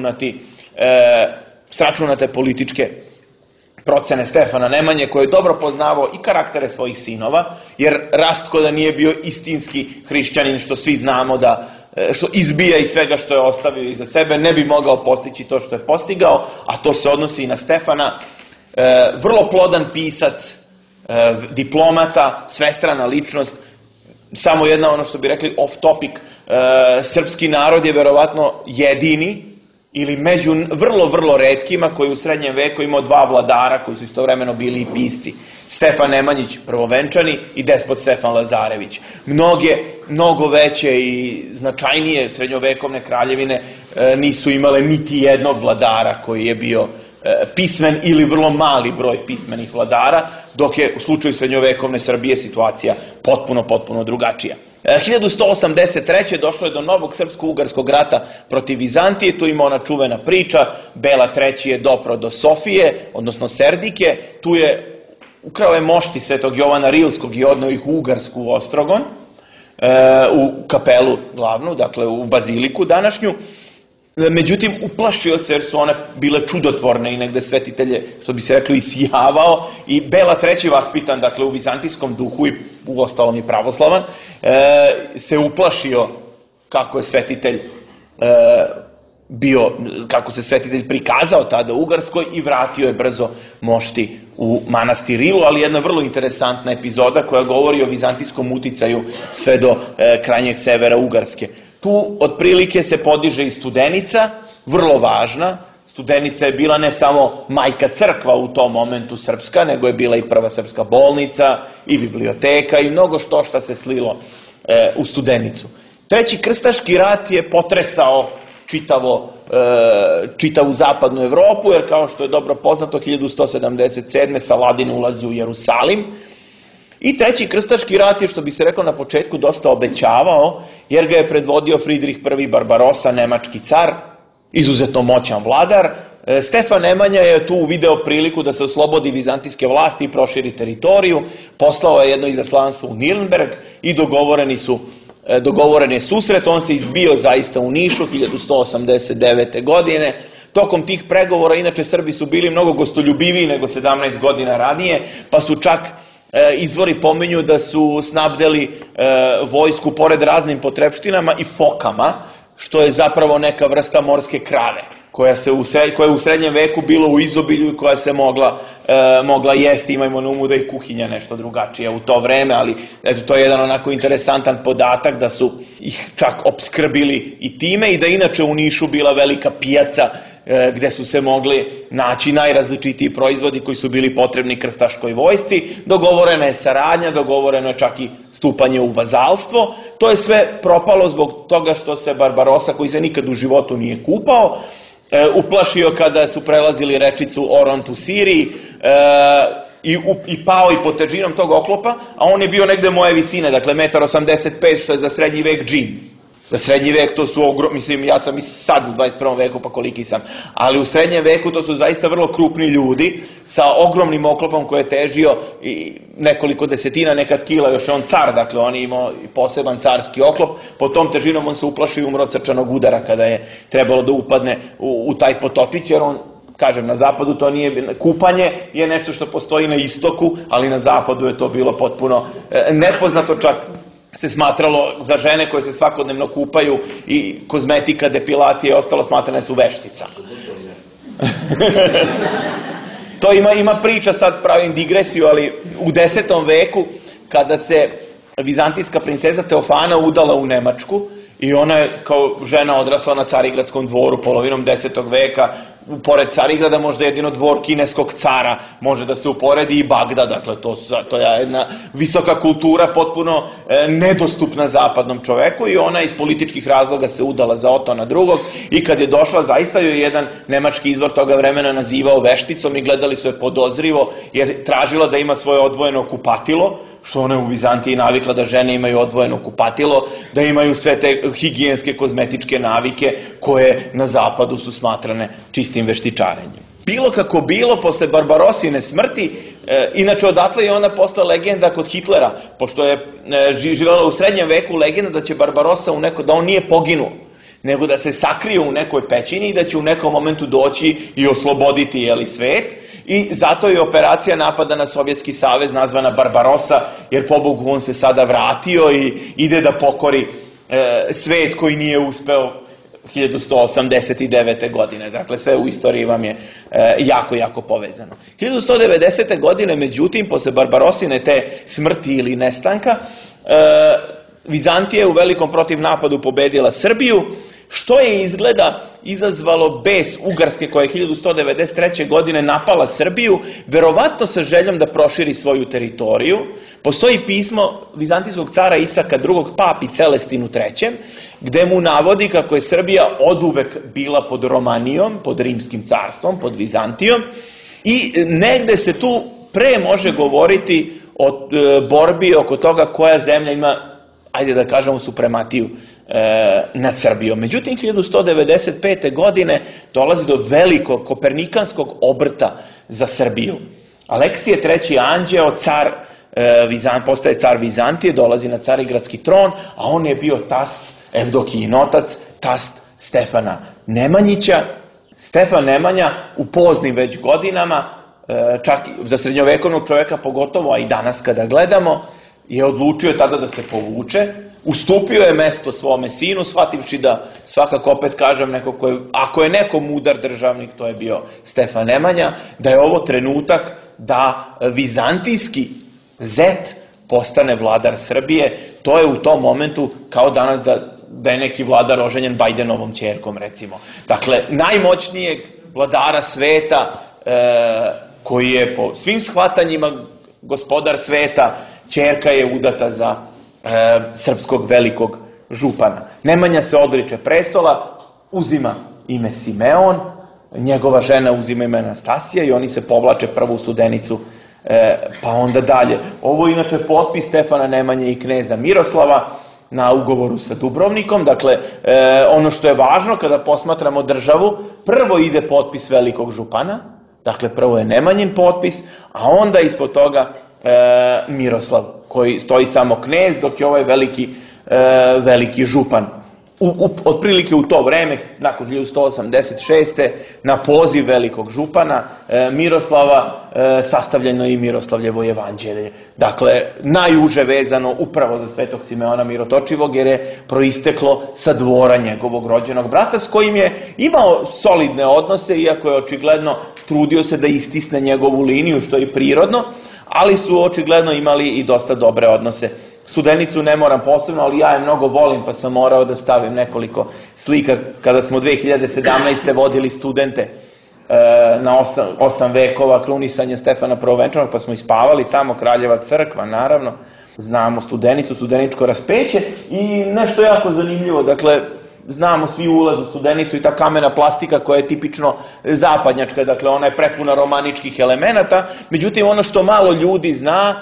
sračunate političke procene Stefana Nemanje, koji je dobro poznavao i karaktere svojih sinova, jer Rastko da nije bio istinski hrišćanin, što svi znamo što izbija iz svega što je ostavio iza sebe, ne bi mogao postići to što je postigao, a to se odnosi i na Stefana. Vrlo plodan pisac, diplomata, svestrana ličnost. Samo jedna, ono što bi rekli off topic, srpski narod je verovatno jedini ili među vrlo, vrlo retkima koji u srednjem veku imao dva vladara koji su istovremeno bili i pisci. Stefan Nemanjić Prvovenčani i despot Stefan Lazarević. Mnogo veće i značajnije srednjovekovne kraljevine nisu imale niti jednog vladara koji je bio pismen ili vrlo mali broj pismenih vladara, dok je u slučaju srednjovekovne Srbije situacija potpuno drugačija. 1183. došlo je do novog srpsko-ugarskog rata protiv Vizantije. Tu ima ona čuvena priča, Bela III. Je dopro do Sofije, odnosno Serdike. Tu je ukrao je mošti svetog Jovana Rilskog i odneo ih u Ugarsku Ostrogon, u kapelu glavnu, dakle u baziliku današnju. Međutim, uplašio se jer su one bile čudotvorne i negde svetitelje, što bi se reklo, isijavao, i Bela III. Vaspitan, dakle, u vizantijskom duhu i u ostalom i pravoslavan, se uplašio kako se svetitelj prikazao tada u Ugarskoj, i vratio je brzo mošti u manastir Rilu, ali jedna vrlo interesantna epizoda koja govori o vizantijskom uticaju sve do krajnjeg severa Ugarske. Tu otprilike se podiže i Studenica, vrlo važna. Studenica je bila ne samo majka crkva u tom momentu srpska, nego je bila i prva srpska bolnica i biblioteka i mnogo što se slilo u Studenicu. Treći krstaški rat je potresao čitavu zapadnu Evropu, jer kao što je dobro poznato, 1177. Saladin ulazi u Jerusalim. I treći krstaški rat je, što bi se reklo na početku, dosta obećavao, jer ga je predvodio Fridrih I. Barbarosa, nemački car, izuzetno moćan vladar. Stefan Nemanja je tu video priliku da se oslobodi vizantijske vlasti i proširi teritoriju. Poslao je jedno izaslanstvo u Nirnberg i dogovoren je susret. On se izbio zaista u Nišu 1189. godine. Tokom tih pregovora, inače, Srbi su bili mnogo gostoljubiviji nego 17 godina ranije, pa su čak izvori pominju da su snabdeli vojsku pored raznim potrepštinama i fokama, što je zapravo neka vrsta morske krave, koja je u srednjem veku bilo u izobilju i koja se mogla jesti. Imajmo na umu da je kuhinja nešto drugačija u to vreme, ali eto, to je jedan onako interesantan podatak da su ih čak opskrbili i time, i da inače u Nišu bila velika pijaca gde su se mogli naći najrazličitiji proizvodi koji su bili potrebni krstaškoj vojsci. Dogovorena je saradnja, dogovoreno je čak i stupanje u vazalstvo. To je sve propalo zbog toga što se Barbarosa, koji se nikad u životu nije kupao, uplašio kada su prelazili rečicu Oront u Siriji i pao i pod težinom tog oklopa, a on je bio negde moje visine, dakle 1,85 m, što je za srednji vek džin. Za srednji vek to su mislim, ja sam i sad u 21. veku, pa koliki sam, ali u srednjem veku to su zaista vrlo krupni ljudi sa ogromnim oklopom koji je težio nekoliko desetina, nekad kila, još je on car, dakle on je imao poseban carski oklop. Pod tom težinom on se uplašio i umro od srčanog udara kada je trebalo da upadne u taj potočić, jer on kažem, na zapadu to nije, kupanje je nešto što postoji na istoku, ali na zapadu je to bilo potpuno nepoznato, čak se smatralo za žene koje se svakodnevno kupaju i kozmetika, depilacija i ostalo smatrane su veštica. To ima priča, sad pravim digresiju, ali u 10. veku kada se vizantijska princeza Teofana udala u Nemačku i ona je kao žena odrasla na Carigradskom dvoru polovinom 10. veka, pored Carigrada možda jedino dvor kineskog cara može da se uporedi i Bagdad, dakle to je jedna visoka kultura potpuno nedostupna zapadnom čoveku i ona iz političkih razloga se udala za Otona II. I kad je došla, zaista joj jedan nemački izvor toga vremena nazivao vešticom i gledali su je podozrivo jer tražila da ima svoje odvojeno kupatilo, što ona je u Vizantiji navikla da žene imaju odvojeno kupatilo, da imaju sve te higijenske, kozmetičke navike koje na zapadu su smatrane čistim veštičarenjem. Bilo kako bilo, posle Barbarosine smrti, inače odatle je ona postala legenda kod Hitlera, pošto je živjela u srednjem veku legenda da će Barbarosa da on nije poginuo, nego da se sakrio u nekoj pećini i da će u nekom momentu doći i osloboditi svet. I zato je operacija napada na Sovjetski savez nazvana Barbarosa, jer pobogu on se sada vratio i ide da pokori svet koji nije uspeo 1189. godine. Dakle, sve u istoriji vam je jako, jako povezano. 1190. godine, međutim, posle Barbarosine te smrti ili nestanka, Vizantija je u velikom protivnapadu pobedila Srbiju, što je izgleda izazvalo bes Ugarske koja je 1193. godine napala Srbiju, verovatno sa željom da proširi svoju teritoriju. Postoji pismo vizantijskog cara Isaka II. Papi Celestinu III. Gde mu navodi kako je Srbija oduvek bila pod Romanijom, pod Rimskim carstvom, pod Vizantijom i negde se tu pre može govoriti o borbi oko toga koja zemlja ima, ajde da kažemo, suprematiju nad Srbijom. Međutim, 1195. godine dolazi do velikog kopernikanskog obrta za Srbiju. Aleksije III. Anđeo, postaje car Vizantije, dolazi na Carigradski tron, a on je bio tast, Evdokijin otac, tast Stefana Nemanjića. Stefan Nemanja u poznim već godinama, čak za srednjovekovnog čoveka pogotovo, a i danas kada gledamo, je odlučio tada da se povuče, ustupio je mesto svome sinu, shvativši da, svakako opet kažem, ako je neko mudar državnik, to je bio Stefan Nemanja, da je ovo trenutak da vizantijski zet postane vladar Srbije. To je u tom momentu kao danas da je neki vladar oženjen Bajdenovom ćerkom, recimo. Dakle, najmoćnijeg vladara sveta, koji je po svim shvatanjima gospodar sveta, ćerka je udata za srpskog velikog župana. Nemanja se odriče prestola, uzima ime Simeon, njegova žena uzima ime Anastasija i oni se povlače prvo u Studenicu, pa onda dalje. Ovo je inače potpis Stefana Nemanje i kneza Miroslava na ugovoru sa Dubrovnikom. Dakle, ono što je važno kada posmatramo državu, prvo ide potpis velikog župana, dakle prvo je Nemanjin potpis, a onda ispod toga Miroslav, koji stoji samo knez, dok je ovaj veliki župan. Otprilike u to vreme, nakon 1186. na poziv velikog župana Miroslava, sastavljeno i Miroslavljevo evanđelje. Dakle, najuže vezano upravo za svetog Simeona Mirotočivog, jer je proisteklo sa dvora njegovog rođenog brata, s kojim je imao solidne odnose, iako je očigledno trudio se da istisne njegovu liniju, što je prirodno, ali su očigledno imali i dosta dobre odnose. Studenicu ne moram posebno, ali ja je mnogo volim, pa sam morao da stavim nekoliko slika kada smo 2017. vodili studente na 8 vekova krunisanja Stefana Prvovenčanog, pa smo ispavali tamo, Kraljeva crkva, naravno. Znamo Studenicu, Studeničko raspeće i nešto jako zanimljivo, dakle, znamo svi ulaz u Studenicu i ta kamena plastika koja je tipično zapadnjačka, dakle ona je prepuna romaničkih elemenata, međutim ono što malo ljudi zna,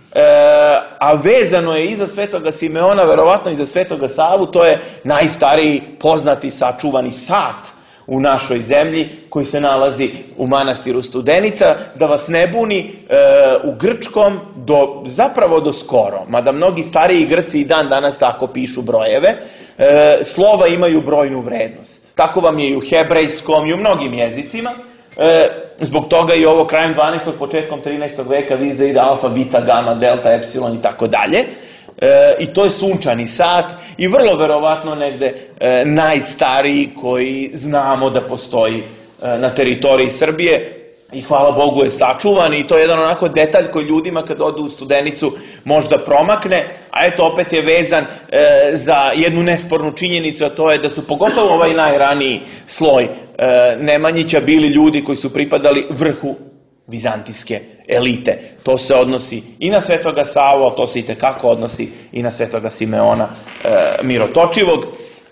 a vezano je i za svetoga Simeona, verovatno i za svetoga Savu, to je najstariji poznati sačuvani sat u našoj zemlji koji se nalazi u manastiru Studenica. Da vas ne buni, u grčkom zapravo do skoro, mada mnogi stariji Grci i dan danas tako pišu brojeve, slova imaju brojnu vrednost. Tako vam je i u hebrejskom i u mnogim jezicima. Zbog toga i ovo krajem 12. početkom 13. veka vidite da ide alfa, beta, gamma, delta, epsilon i tako dalje. I to je sunčani sat i vrlo verovatno negde najstariji koji znamo da postoji na teritoriji Srbije i hvala Bogu je sačuvan i to je jedan onako detalj koji ljudima kad odu u Studenicu možda promakne, a eto opet je vezan za jednu nespornu činjenicu, a to je da su pogotovo ovaj najraniji sloj Nemanjića bili ljudi koji su pripadali vrhu vizantijske elite. To se odnosi i na Svetoga Savu, a to se itekako odnosi i na Svetoga Simeona Mirotočivog.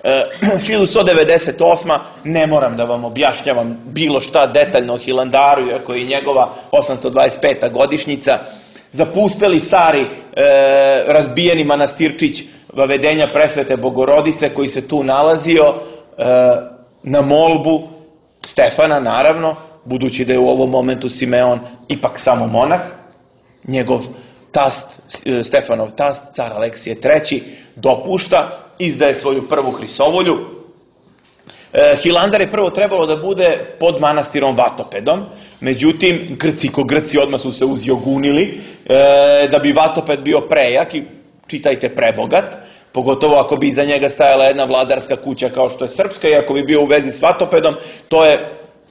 1198. ne moram da vam objašnjavam bilo šta detaljno o Hilandaru, iako je i njegova 825. godišnjica. Zapusteli stari razbijeni manastirčić Vavedenja Presvete Bogorodice koji se tu nalazio na molbu Stefana, naravno, budući da je u ovom momentu Simeon ipak samo monah. Njegov tast, Stefanov tast, car Aleksije III, dopušta, izdaje svoju prvu hrisovolju. Hilandar je prvo trebalo da bude pod manastirom Vatopedom, međutim, Grci ko Grci odmah su se uzjogunili, da bi Vatoped bio prejak i čitajte prebogat, pogotovo ako bi iza njega stajala jedna vladarska kuća kao što je srpska i ako bi bio u vezi s Vatopedom, to je,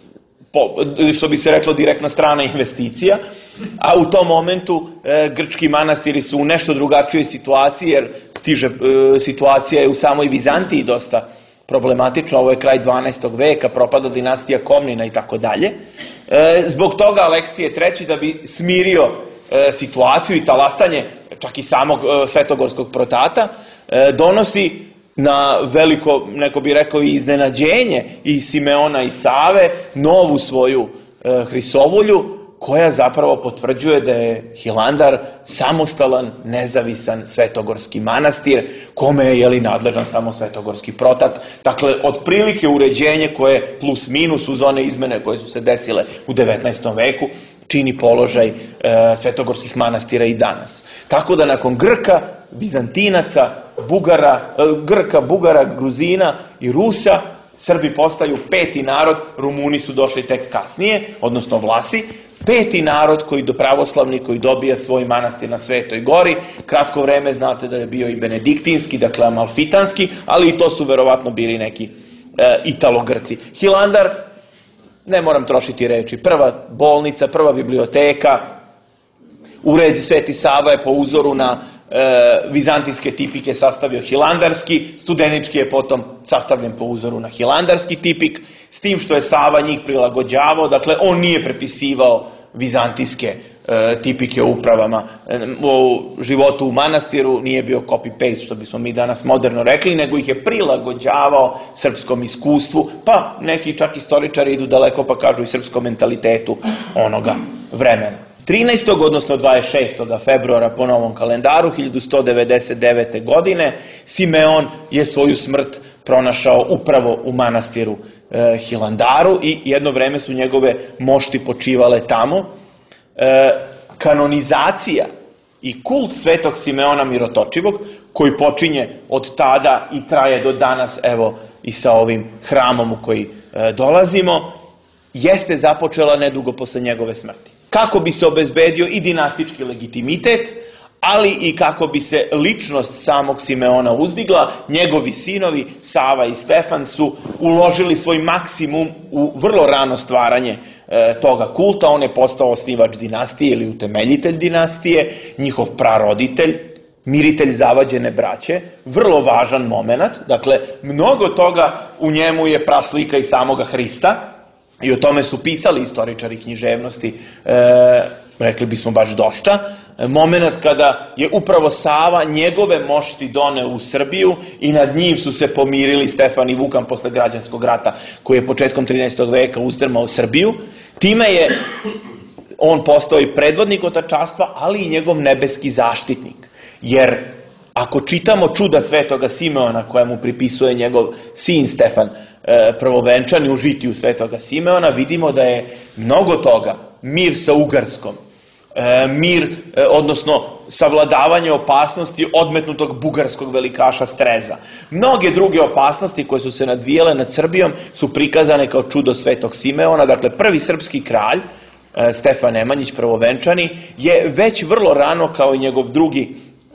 što bi se reklo, direktna strana investicija, a u tom momentu grčki manastiri su u nešto drugačijoj situaciji, jer situacija je u samoj Vizantiji dosta problematična, ovo je kraj 12. veka, propada dinastija Komnina i tako dalje. Zbog toga Aleksije III, da bi smirio situaciju i talasanje čak i samog svetogorskog protata, donosi na veliko, neko bi rekao, iznenađenje i Simeona i Save novu svoju hrisovolju, koja zapravo potvrđuje da je Hilandar samostalan, nezavisan svetogorski manastir, kome je nadležan samo svetogorski protat. Dakle, otprilike uređenje koje plus minus uz one izmene koje su se desile u 19. veku, čini položaj svetogorskih manastira i danas. Tako da nakon Grka, Bizantinaca, Grka, Bugara, Gruzina i Rusa, Srbi postaju peti narod, Rumuni su došli tek kasnije, odnosno Vlasi, peti narod koji pravoslavni, koji dobija svoj manastir na Svetoj gori. Kratko vreme znate da je bio i benediktinski, dakle amalfitanski, ali i to su verovatno bili neki Italogrci. Hilandar, ne moram trošiti reči, prva bolnica, prva biblioteka, ured Sveti Sava je po uzoru na vizantijske tipike sastavio hilandarski, studenički je potom sastavljen po uzoru na hilandarski tipik, s tim što je Sava njih prilagođavao, dakle on nije prepisivao vizantijske tipike u upravama, u životu u manastiru, nije bio copy-paste, što bismo mi danas moderno rekli, nego ih je prilagođavao srpskom iskustvu, pa neki čak istoričari idu daleko pa kažu i srpskom mentalitetu onoga vremena. 13. odnosno 26. februara po novom kalendaru 1199. godine Simeon je svoju smrt pronašao upravo u manastiru Hilandaru i jedno vreme su njegove mošti počivale tamo. Kanonizacija i kult Svetog Simeona Mirotočivog, koji počinje od tada i traje do danas, evo i sa ovim hramom u koji dolazimo, jeste započela nedugo posle njegove smrti. Kako bi se obezbedio i dinastički legitimitet, ali i kako bi se ličnost samog Simeona uzdigla, njegovi sinovi Sava i Stefan su uložili svoj maksimum u vrlo rano stvaranje toga kulta. On je postao osnivač dinastije ili utemeljitelj dinastije, njihov praroditelj, miritelj zavađene braće, vrlo važan moment. Dakle, mnogo toga u njemu je praslika i samoga Hrista, i o tome su pisali istoričari književnosti, rekli bismo baš dosta. Moment kada je upravo Sava njegove mošti doneo u Srbiju i nad njim su se pomirili Stefan i Vukan posle građanskog rata koji je početkom 13. veka uzdrmao Srbiju. Time je on postao i predvodnik otačanstva, ali i njegov nebeski zaštitnik. Jer ako čitamo čuda Svetoga Simeona koja mu pripisuje njegov sin Stefan prvovenčani u žitiju Svetoga Simeona, vidimo da je mnogo toga, mir sa Ugarskom, mir, odnosno savladavanje opasnosti odmetnutog bugarskog velikaša Streza. Mnoge druge opasnosti koje su se nadvijale nad Srbijom su prikazane kao čudo Svetog Simeona. Dakle, prvi srpski kralj, Stefan Nemanjić prvovenčani, je već vrlo rano, kao i njegov drugi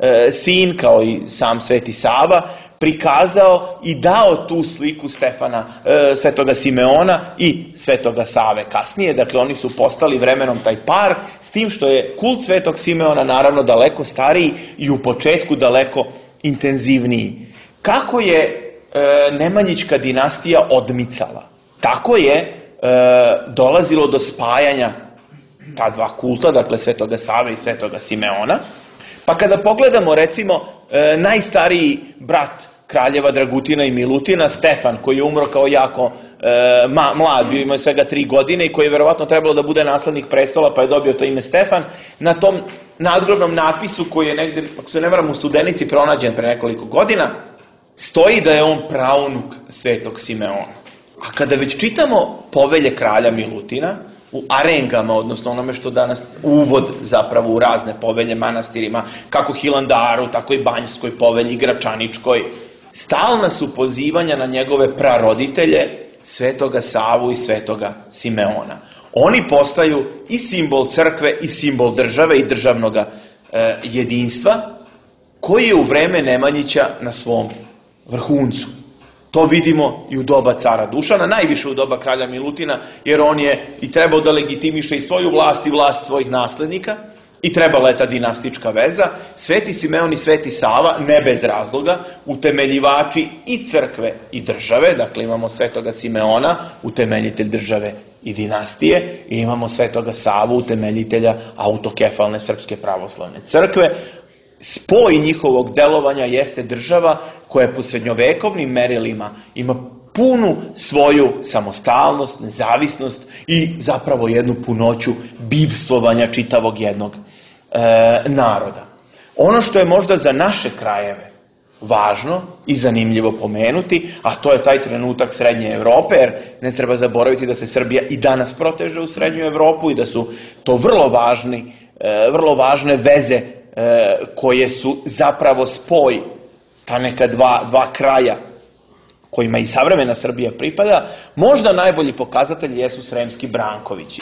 sin, kao i sam Sveti Sava, prikazao i dao tu sliku Svetoga Simeona i Svetoga Save kasnije. Dakle, oni su postali vremenom taj par, s tim što je kult Svetog Simeona naravno daleko stariji i u početku daleko intenzivniji. Kako je Nemanjićka dinastija odmicala, tako je dolazilo do spajanja ta dva kulta, dakle Svetoga Save i Svetoga Simeona. Pa kada pogledamo, recimo, najstariji brat kraljeva Dragutina i Milutina, Stefan, koji je umro kao jako mlad, bio imao svega 3 godine i koji je verovatno trebalo da bude naslednik prestola, pa je dobio to ime Stefan, na tom nadgrobnom natpisu koji je negde, ako se ne varam, u Studenici pronađen pre nekoliko godina, stoji da je on praunuk Svetog Simeona. A kada već čitamo povelje kralja Milutina, u arengama, odnosno onome što danas uvod zapravo u razne povelje manastirima, kako Hilandaru, tako i Banjskoj povelji, Gračaničkoj, stalna su pozivanja na njegove praroditelje, Svetoga Savu i Svetoga Simeona. Oni postaju i simbol crkve i simbol države i državnog jedinstva, koji je u vreme Nemanjića na svom vrhuncu. To vidimo i u doba cara Dušana, najviše u doba kralja Milutina, jer on je i trebao da legitimiše i svoju vlast i vlast svojih naslednika, i trebala je ta dinastička veza. Sveti Simeon i Sveti Sava, ne bez razloga, utemeljivači i crkve i države. Dakle, imamo Svetoga Simeona, utemeljitelj države i dinastije, i imamo Svetoga Savu, utemeljitelja autokefalne Srpske pravoslavne crkve. Spoj njihovog delovanja jeste država koja po srednjovekovnim merilima ima punu svoju samostalnost, nezavisnost i zapravo jednu punoću bivstvovanja čitavog jednog naroda. Ono što je možda za naše krajeve važno i zanimljivo pomenuti, a to je taj trenutak Srednje Evrope, jer ne treba zaboraviti da se Srbija i danas proteže u Srednju Evropu i da su to vrlo važne veze koje su zapravo spoj ta neka dva kraja kojima i savremena Srbija pripada. Možda najbolji pokazatelji jesu Sremski Brankovići.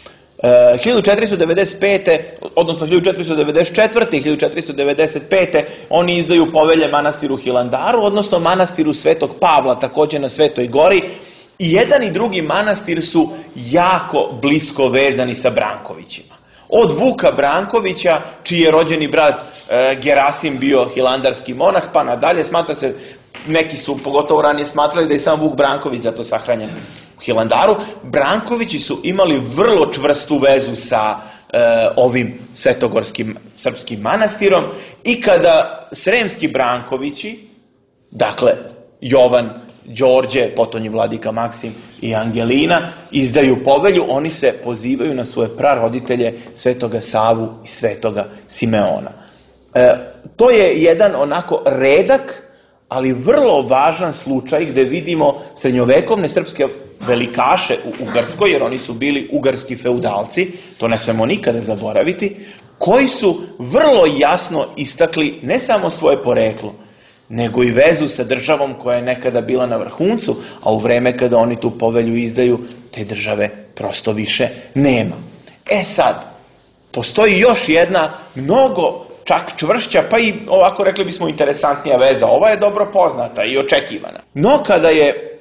1495. odnosno 1494. i 1495. oni izdaju povelje manastiru Hilandaru, odnosno manastiru Svetog Pavla, takođe na Svetoj gori, i jedan i drugi manastir su jako blisko vezani sa Brankovićima. Od Vuka Brankovića, čiji je rođeni brat Gerasim bio hilandarski monah, pa nadalje, smatra se, neki su pogotovo ranije smatrali da je sam Vuk Branković zato sahranjen u Hilandaru. Brankovići su imali vrlo čvrstu vezu sa ovim svetogorskim srpskim manastirom, i kada Sremski Brankovići, dakle Jovan, Đorđe, potonji vladika Maksim i Angelina, izdaju povelju, oni se pozivaju na svoje praroditelje Svetoga Savu i Svetoga Simeona. To je jedan onako redak, ali vrlo važan slučaj gde vidimo srednjovekovne srpske velikaše u Ugarskoj, jer oni su bili ugarski feudalci, to ne smemo nikada zaboraviti, koji su vrlo jasno istakli ne samo svoje poreklo, nego i vezu sa državom koja je nekada bila na vrhuncu, a u vreme kada oni tu povelju izdaju, te države prosto više nema. Sad, postoji još jedna mnogo čak čvršća, pa i ovako rekli bismo interesantnija veza. Ova je dobro poznata i očekivana. No kada je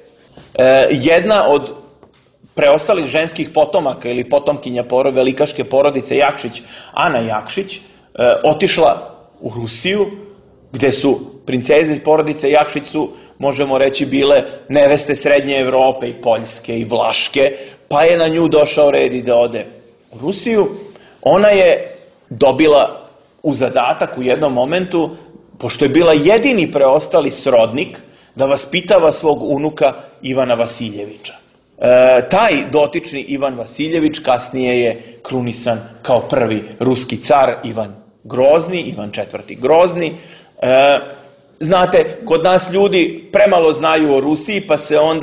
jedna od preostalih ženskih potomaka ili potomkinja velikaške porodice Jakšić, Ana Jakšić, otišla u Rusiju, gde su princeze iz porodice Jakšić su, možemo reći, bile neveste Srednje Evrope i Poljske i Vlaške, pa je na nju došao red i da ode u Rusiju. Ona je dobila u zadatak u jednom momentu, pošto je bila jedini preostali srodnik, da vaspitava svog unuka Ivana Vasiljevića. Taj dotični Ivan Vasiljević kasnije je krunisan kao prvi ruski car Ivan Grozni, Ivan IV. Grozni. Znate, kod nas ljudi premalo znaju o Rusiji, pa se onda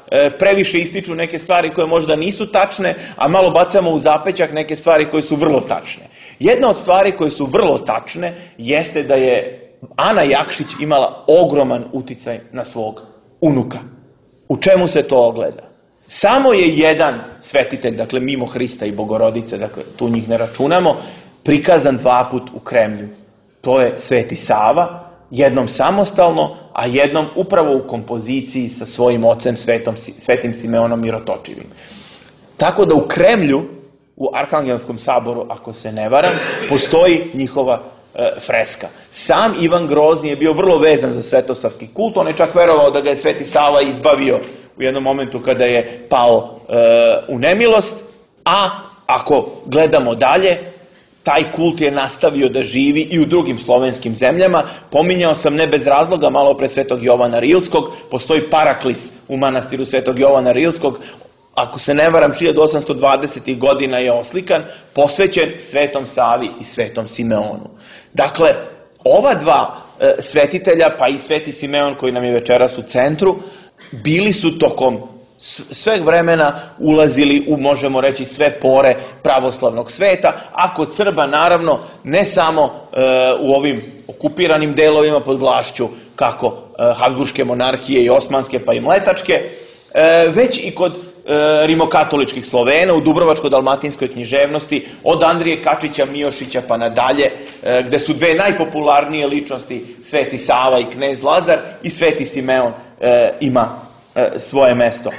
previše ističu neke stvari koje možda nisu tačne, a malo bacamo u zapećak neke stvari koje su vrlo tačne. Jedna od stvari koje su vrlo tačne jeste da je Ana Jakšić imala ogroman uticaj na svog unuka. U čemu se to ogleda? Samo je jedan svetitelj, dakle mimo Hrista i Bogorodice, dakle tu njih ne računamo, prikazan 2 puta u Kremlju. To je Sveti Sava, jednom samostalno, a jednom upravo u kompoziciji sa svojim ocem Svetim Simeonom Mirotočivim. Tako da u Kremlju, u Arhangelskom saboru, ako se ne varam, postoji njihova freska. Sam Ivan Grozni je bio vrlo vezan za svetosavski kult, on je čak verovao da ga je Sveti Sava izbavio u jednom momentu kada je pao u nemilost, a ako gledamo dalje, taj kult je nastavio da živi i u drugim slovenskim zemljama. Pominjao sam ne bez razloga malo pre Svetog Jovana Rilskog, postoji paraklis u manastiru Svetog Jovana Rilskog, ako se ne varam 1820. godina je oslikan, posvećen Svetom Savi i Svetom Simeonu. Dakle, ova 2 svetitelja, pa i Sveti Simeon koji nam je večeras u centru, bili su tokom sveg vremena ulazili u, možemo reći, sve pore pravoslavnog sveta, a kod Srba naravno ne samo u ovim okupiranim delovima pod vlašću kako Habsburške monarhije i Osmanske pa i Mletačke, već i kod rimokatoličkih Slovena u Dubrovačko-dalmatinskoj književnosti, od Andrije Kačića Miošića pa nadalje, gde su 2 najpopularnije ličnosti, Sveti Sava i knez Lazar, i Sveti Simeon ima svoje mesto.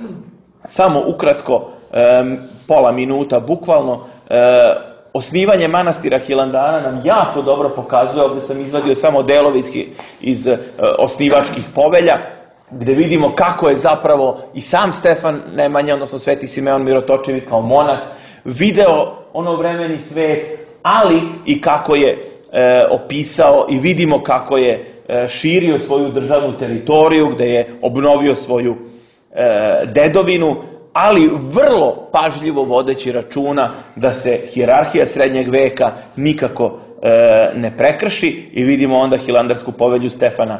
Samo ukratko, pola minuta, bukvalno, osnivanje manastira Hilandara nam jako dobro pokazuje, ovdje sam izvadio samo delove iz osnivačkih povelja, gde vidimo kako je zapravo i sam Stefan Nemanja, odnosno Sveti Simeon Mirotočivi kao monah, video onovremeni svet, ali i kako je opisao i vidimo kako je širio svoju državnu teritoriju, gde je obnovio svoju dedovinu, ali vrlo pažljivo vodeći računa da se hijerarhija srednjeg veka nikako ne prekrši, i vidimo onda Hilandarsku povelju Stefana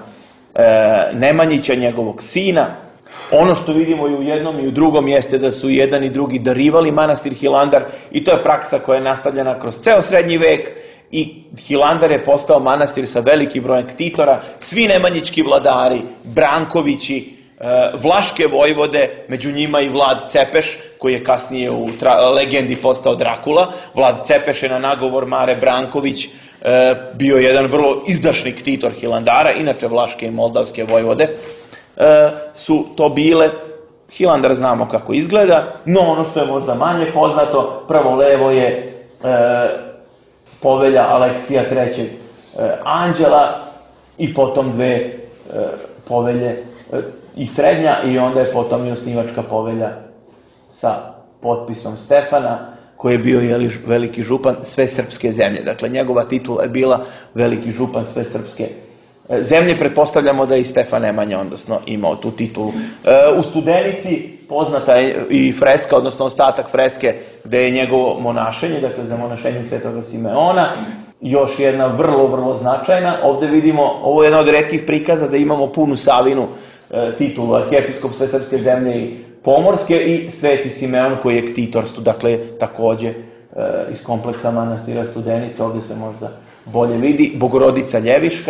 Nemanjića, njegovog sina. Ono što vidimo i u jednom i u drugom jeste da su jedan i drugi darivali manastir Hilandar, i to je praksa koja je nastavljena kroz ceo srednji vek, i Hilandar je postao manastir sa velikim brojem ktitora. Svi nemanjički vladari, Brankovići, Vlaške vojvode, među njima i Vlad Cepeš, koji je kasnije u legendi postao Drakula. Vlad Cepeš je na nagovor Mare Branković bio jedan vrlo izdašni ktitor Hilandara, inače Vlaške i Moldavske vojvode su to bile. Hilandar znamo kako izgleda, no ono što je možda manje poznato, prvo levo je povelja Aleksija III. Anđela, i potom 2 povelje i srednja, i onda je potom i osnivačka povelja sa potpisom Stefana, koji je bio veliki župan sve srpske zemlje. Dakle, njegova titula je bila veliki župan sve srpske zemlje. Pretpostavljamo da je i Stefan Nemanja, odnosno, imao tu titulu. U Studenici poznata je i freska, odnosno ostatak freske, gde je njegovo monašenje, dakle za monašenje Svetoga Simeona. Još jedna vrlo, vrlo značajna. Ovde vidimo, ovo je jedna od retkih prikaza da imamo punu Savinu titulu, arhijepiskop sve srpske zemlje i pomorske, i Sveti Simeon koji je ktitorstvo, dakle takođe iz kompleksa manastira Studenica, ovdje se možda bolje vidi, Bogorodica Ljeviška.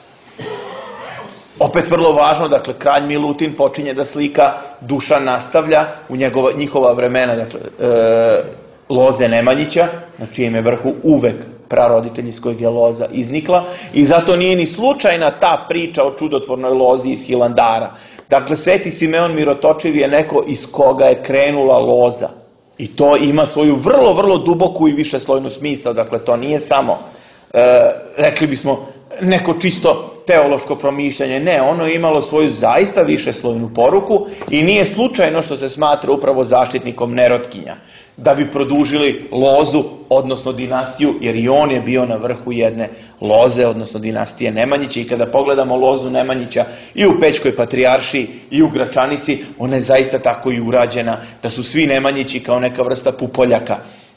Opet vrlo važno, dakle, kralj Milutin počinje da slika, Dušan nastavlja u njihova vremena, dakle, loze Nemanjića, na čijem je vrhu uvek praroditelj iz kojeg je loza iznikla, i zato nije ni slučajna ta priča o čudotvornoj lozi iz Hilandara. Dakle, Sveti Simeon Mirotočiv je neko iz koga je krenula loza, i to ima svoju vrlo, vrlo duboku i višeslojnu smisao. Dakle, to nije samo, rekli bismo, neko čisto teološko promišljanje. Ne, ono je imalo svoju zaista višeslojnu poruku, i nije slučajno što se smatra upravo zaštitnikom Nerotkinja, da bi produžili lozu, odnosno dinastiju, jer i on je bio na vrhu jedne loze, odnosno dinastije Nemanjića. I kada pogledamo lozu Nemanjića i u Pećkoj patrijaršiji i u Gračanici, ona je zaista tako i urađena, da su svi Nemanjići kao neka vrsta pupoljaka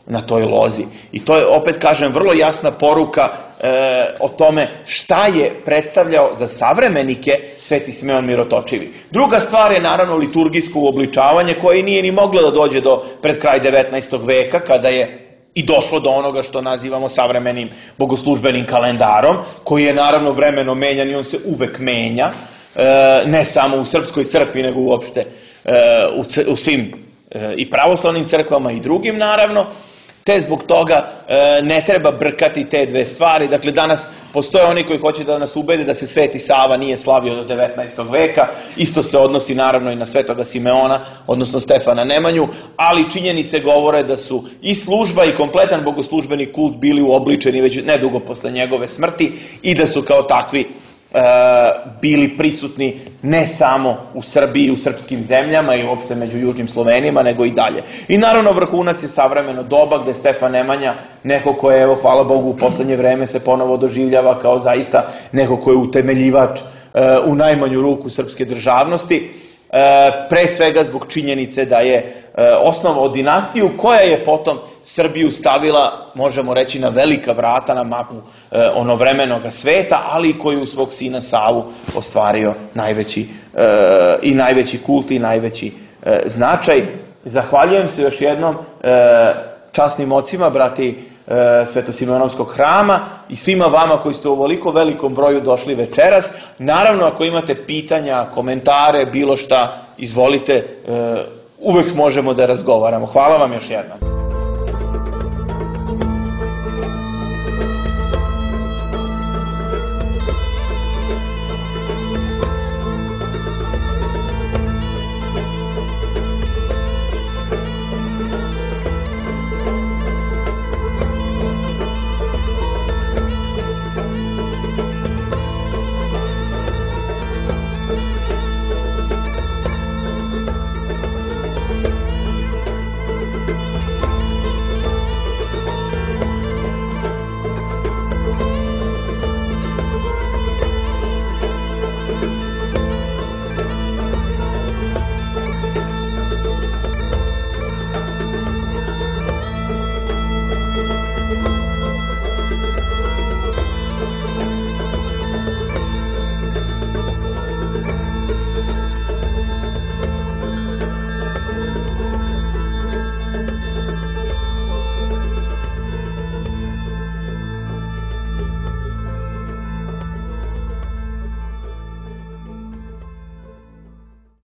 na toj lozi. I to je, opet kažem, vrlo jasna poruka o tome šta je predstavljao za savremenike Sveti Simeon Mirotočivi. Druga stvar je naravno liturgijsko uobličavanje koje nije ni moglo da dođe do pred kraj 19. veka kada je i došlo do onoga što nazivamo savremenim bogoslužbenim kalendarom, koji je naravno vremeno menjan i on se uvek menja, ne samo u Srpskoj crkvi, nego uopšte u svim i pravoslavnim crkvama i drugim naravno, te zbog toga ne treba brkati te dve stvari. Dakle, danas postoje oni koji hoće da nas ubede da se Sveti Sava nije slavio do 19. veka, isto se odnosi naravno i na Svetoga Simeona, odnosno Stefana Nemanju, ali činjenice govore da su i služba i kompletan bogoslužbeni kult bili uobličeni već nedugo posle njegove smrti i da su kao takvi bili prisutni ne samo u Srbiji, u srpskim zemljama i uopšte među južnim Slovenima, nego i dalje. I naravno vrhunac je savremeno doba gde Stefan Nemanja, neko ko je, evo, hvala Bogu, u poslednje vreme se ponovo doživljava kao zaista neko ko je utemeljivač u najmanju ruku srpske državnosti, pre svega zbog činjenice da je osnovao dinastiju koja je potom Srbiju stavila, možemo reći, na velika vrata na mapu onovremenoga sveta, ali i koji u svog sina Savu ostvario najveći kult i najveći značaj. Zahvaljujem se još jednom časnim ocima, brati Svetosimeonovskog hrama i svima vama koji ste u ovoliko velikom broju došli večeras. Naravno, ako imate pitanja, komentare, bilo šta, izvolite, uvek možemo da razgovaramo. Hvala vam još jednom.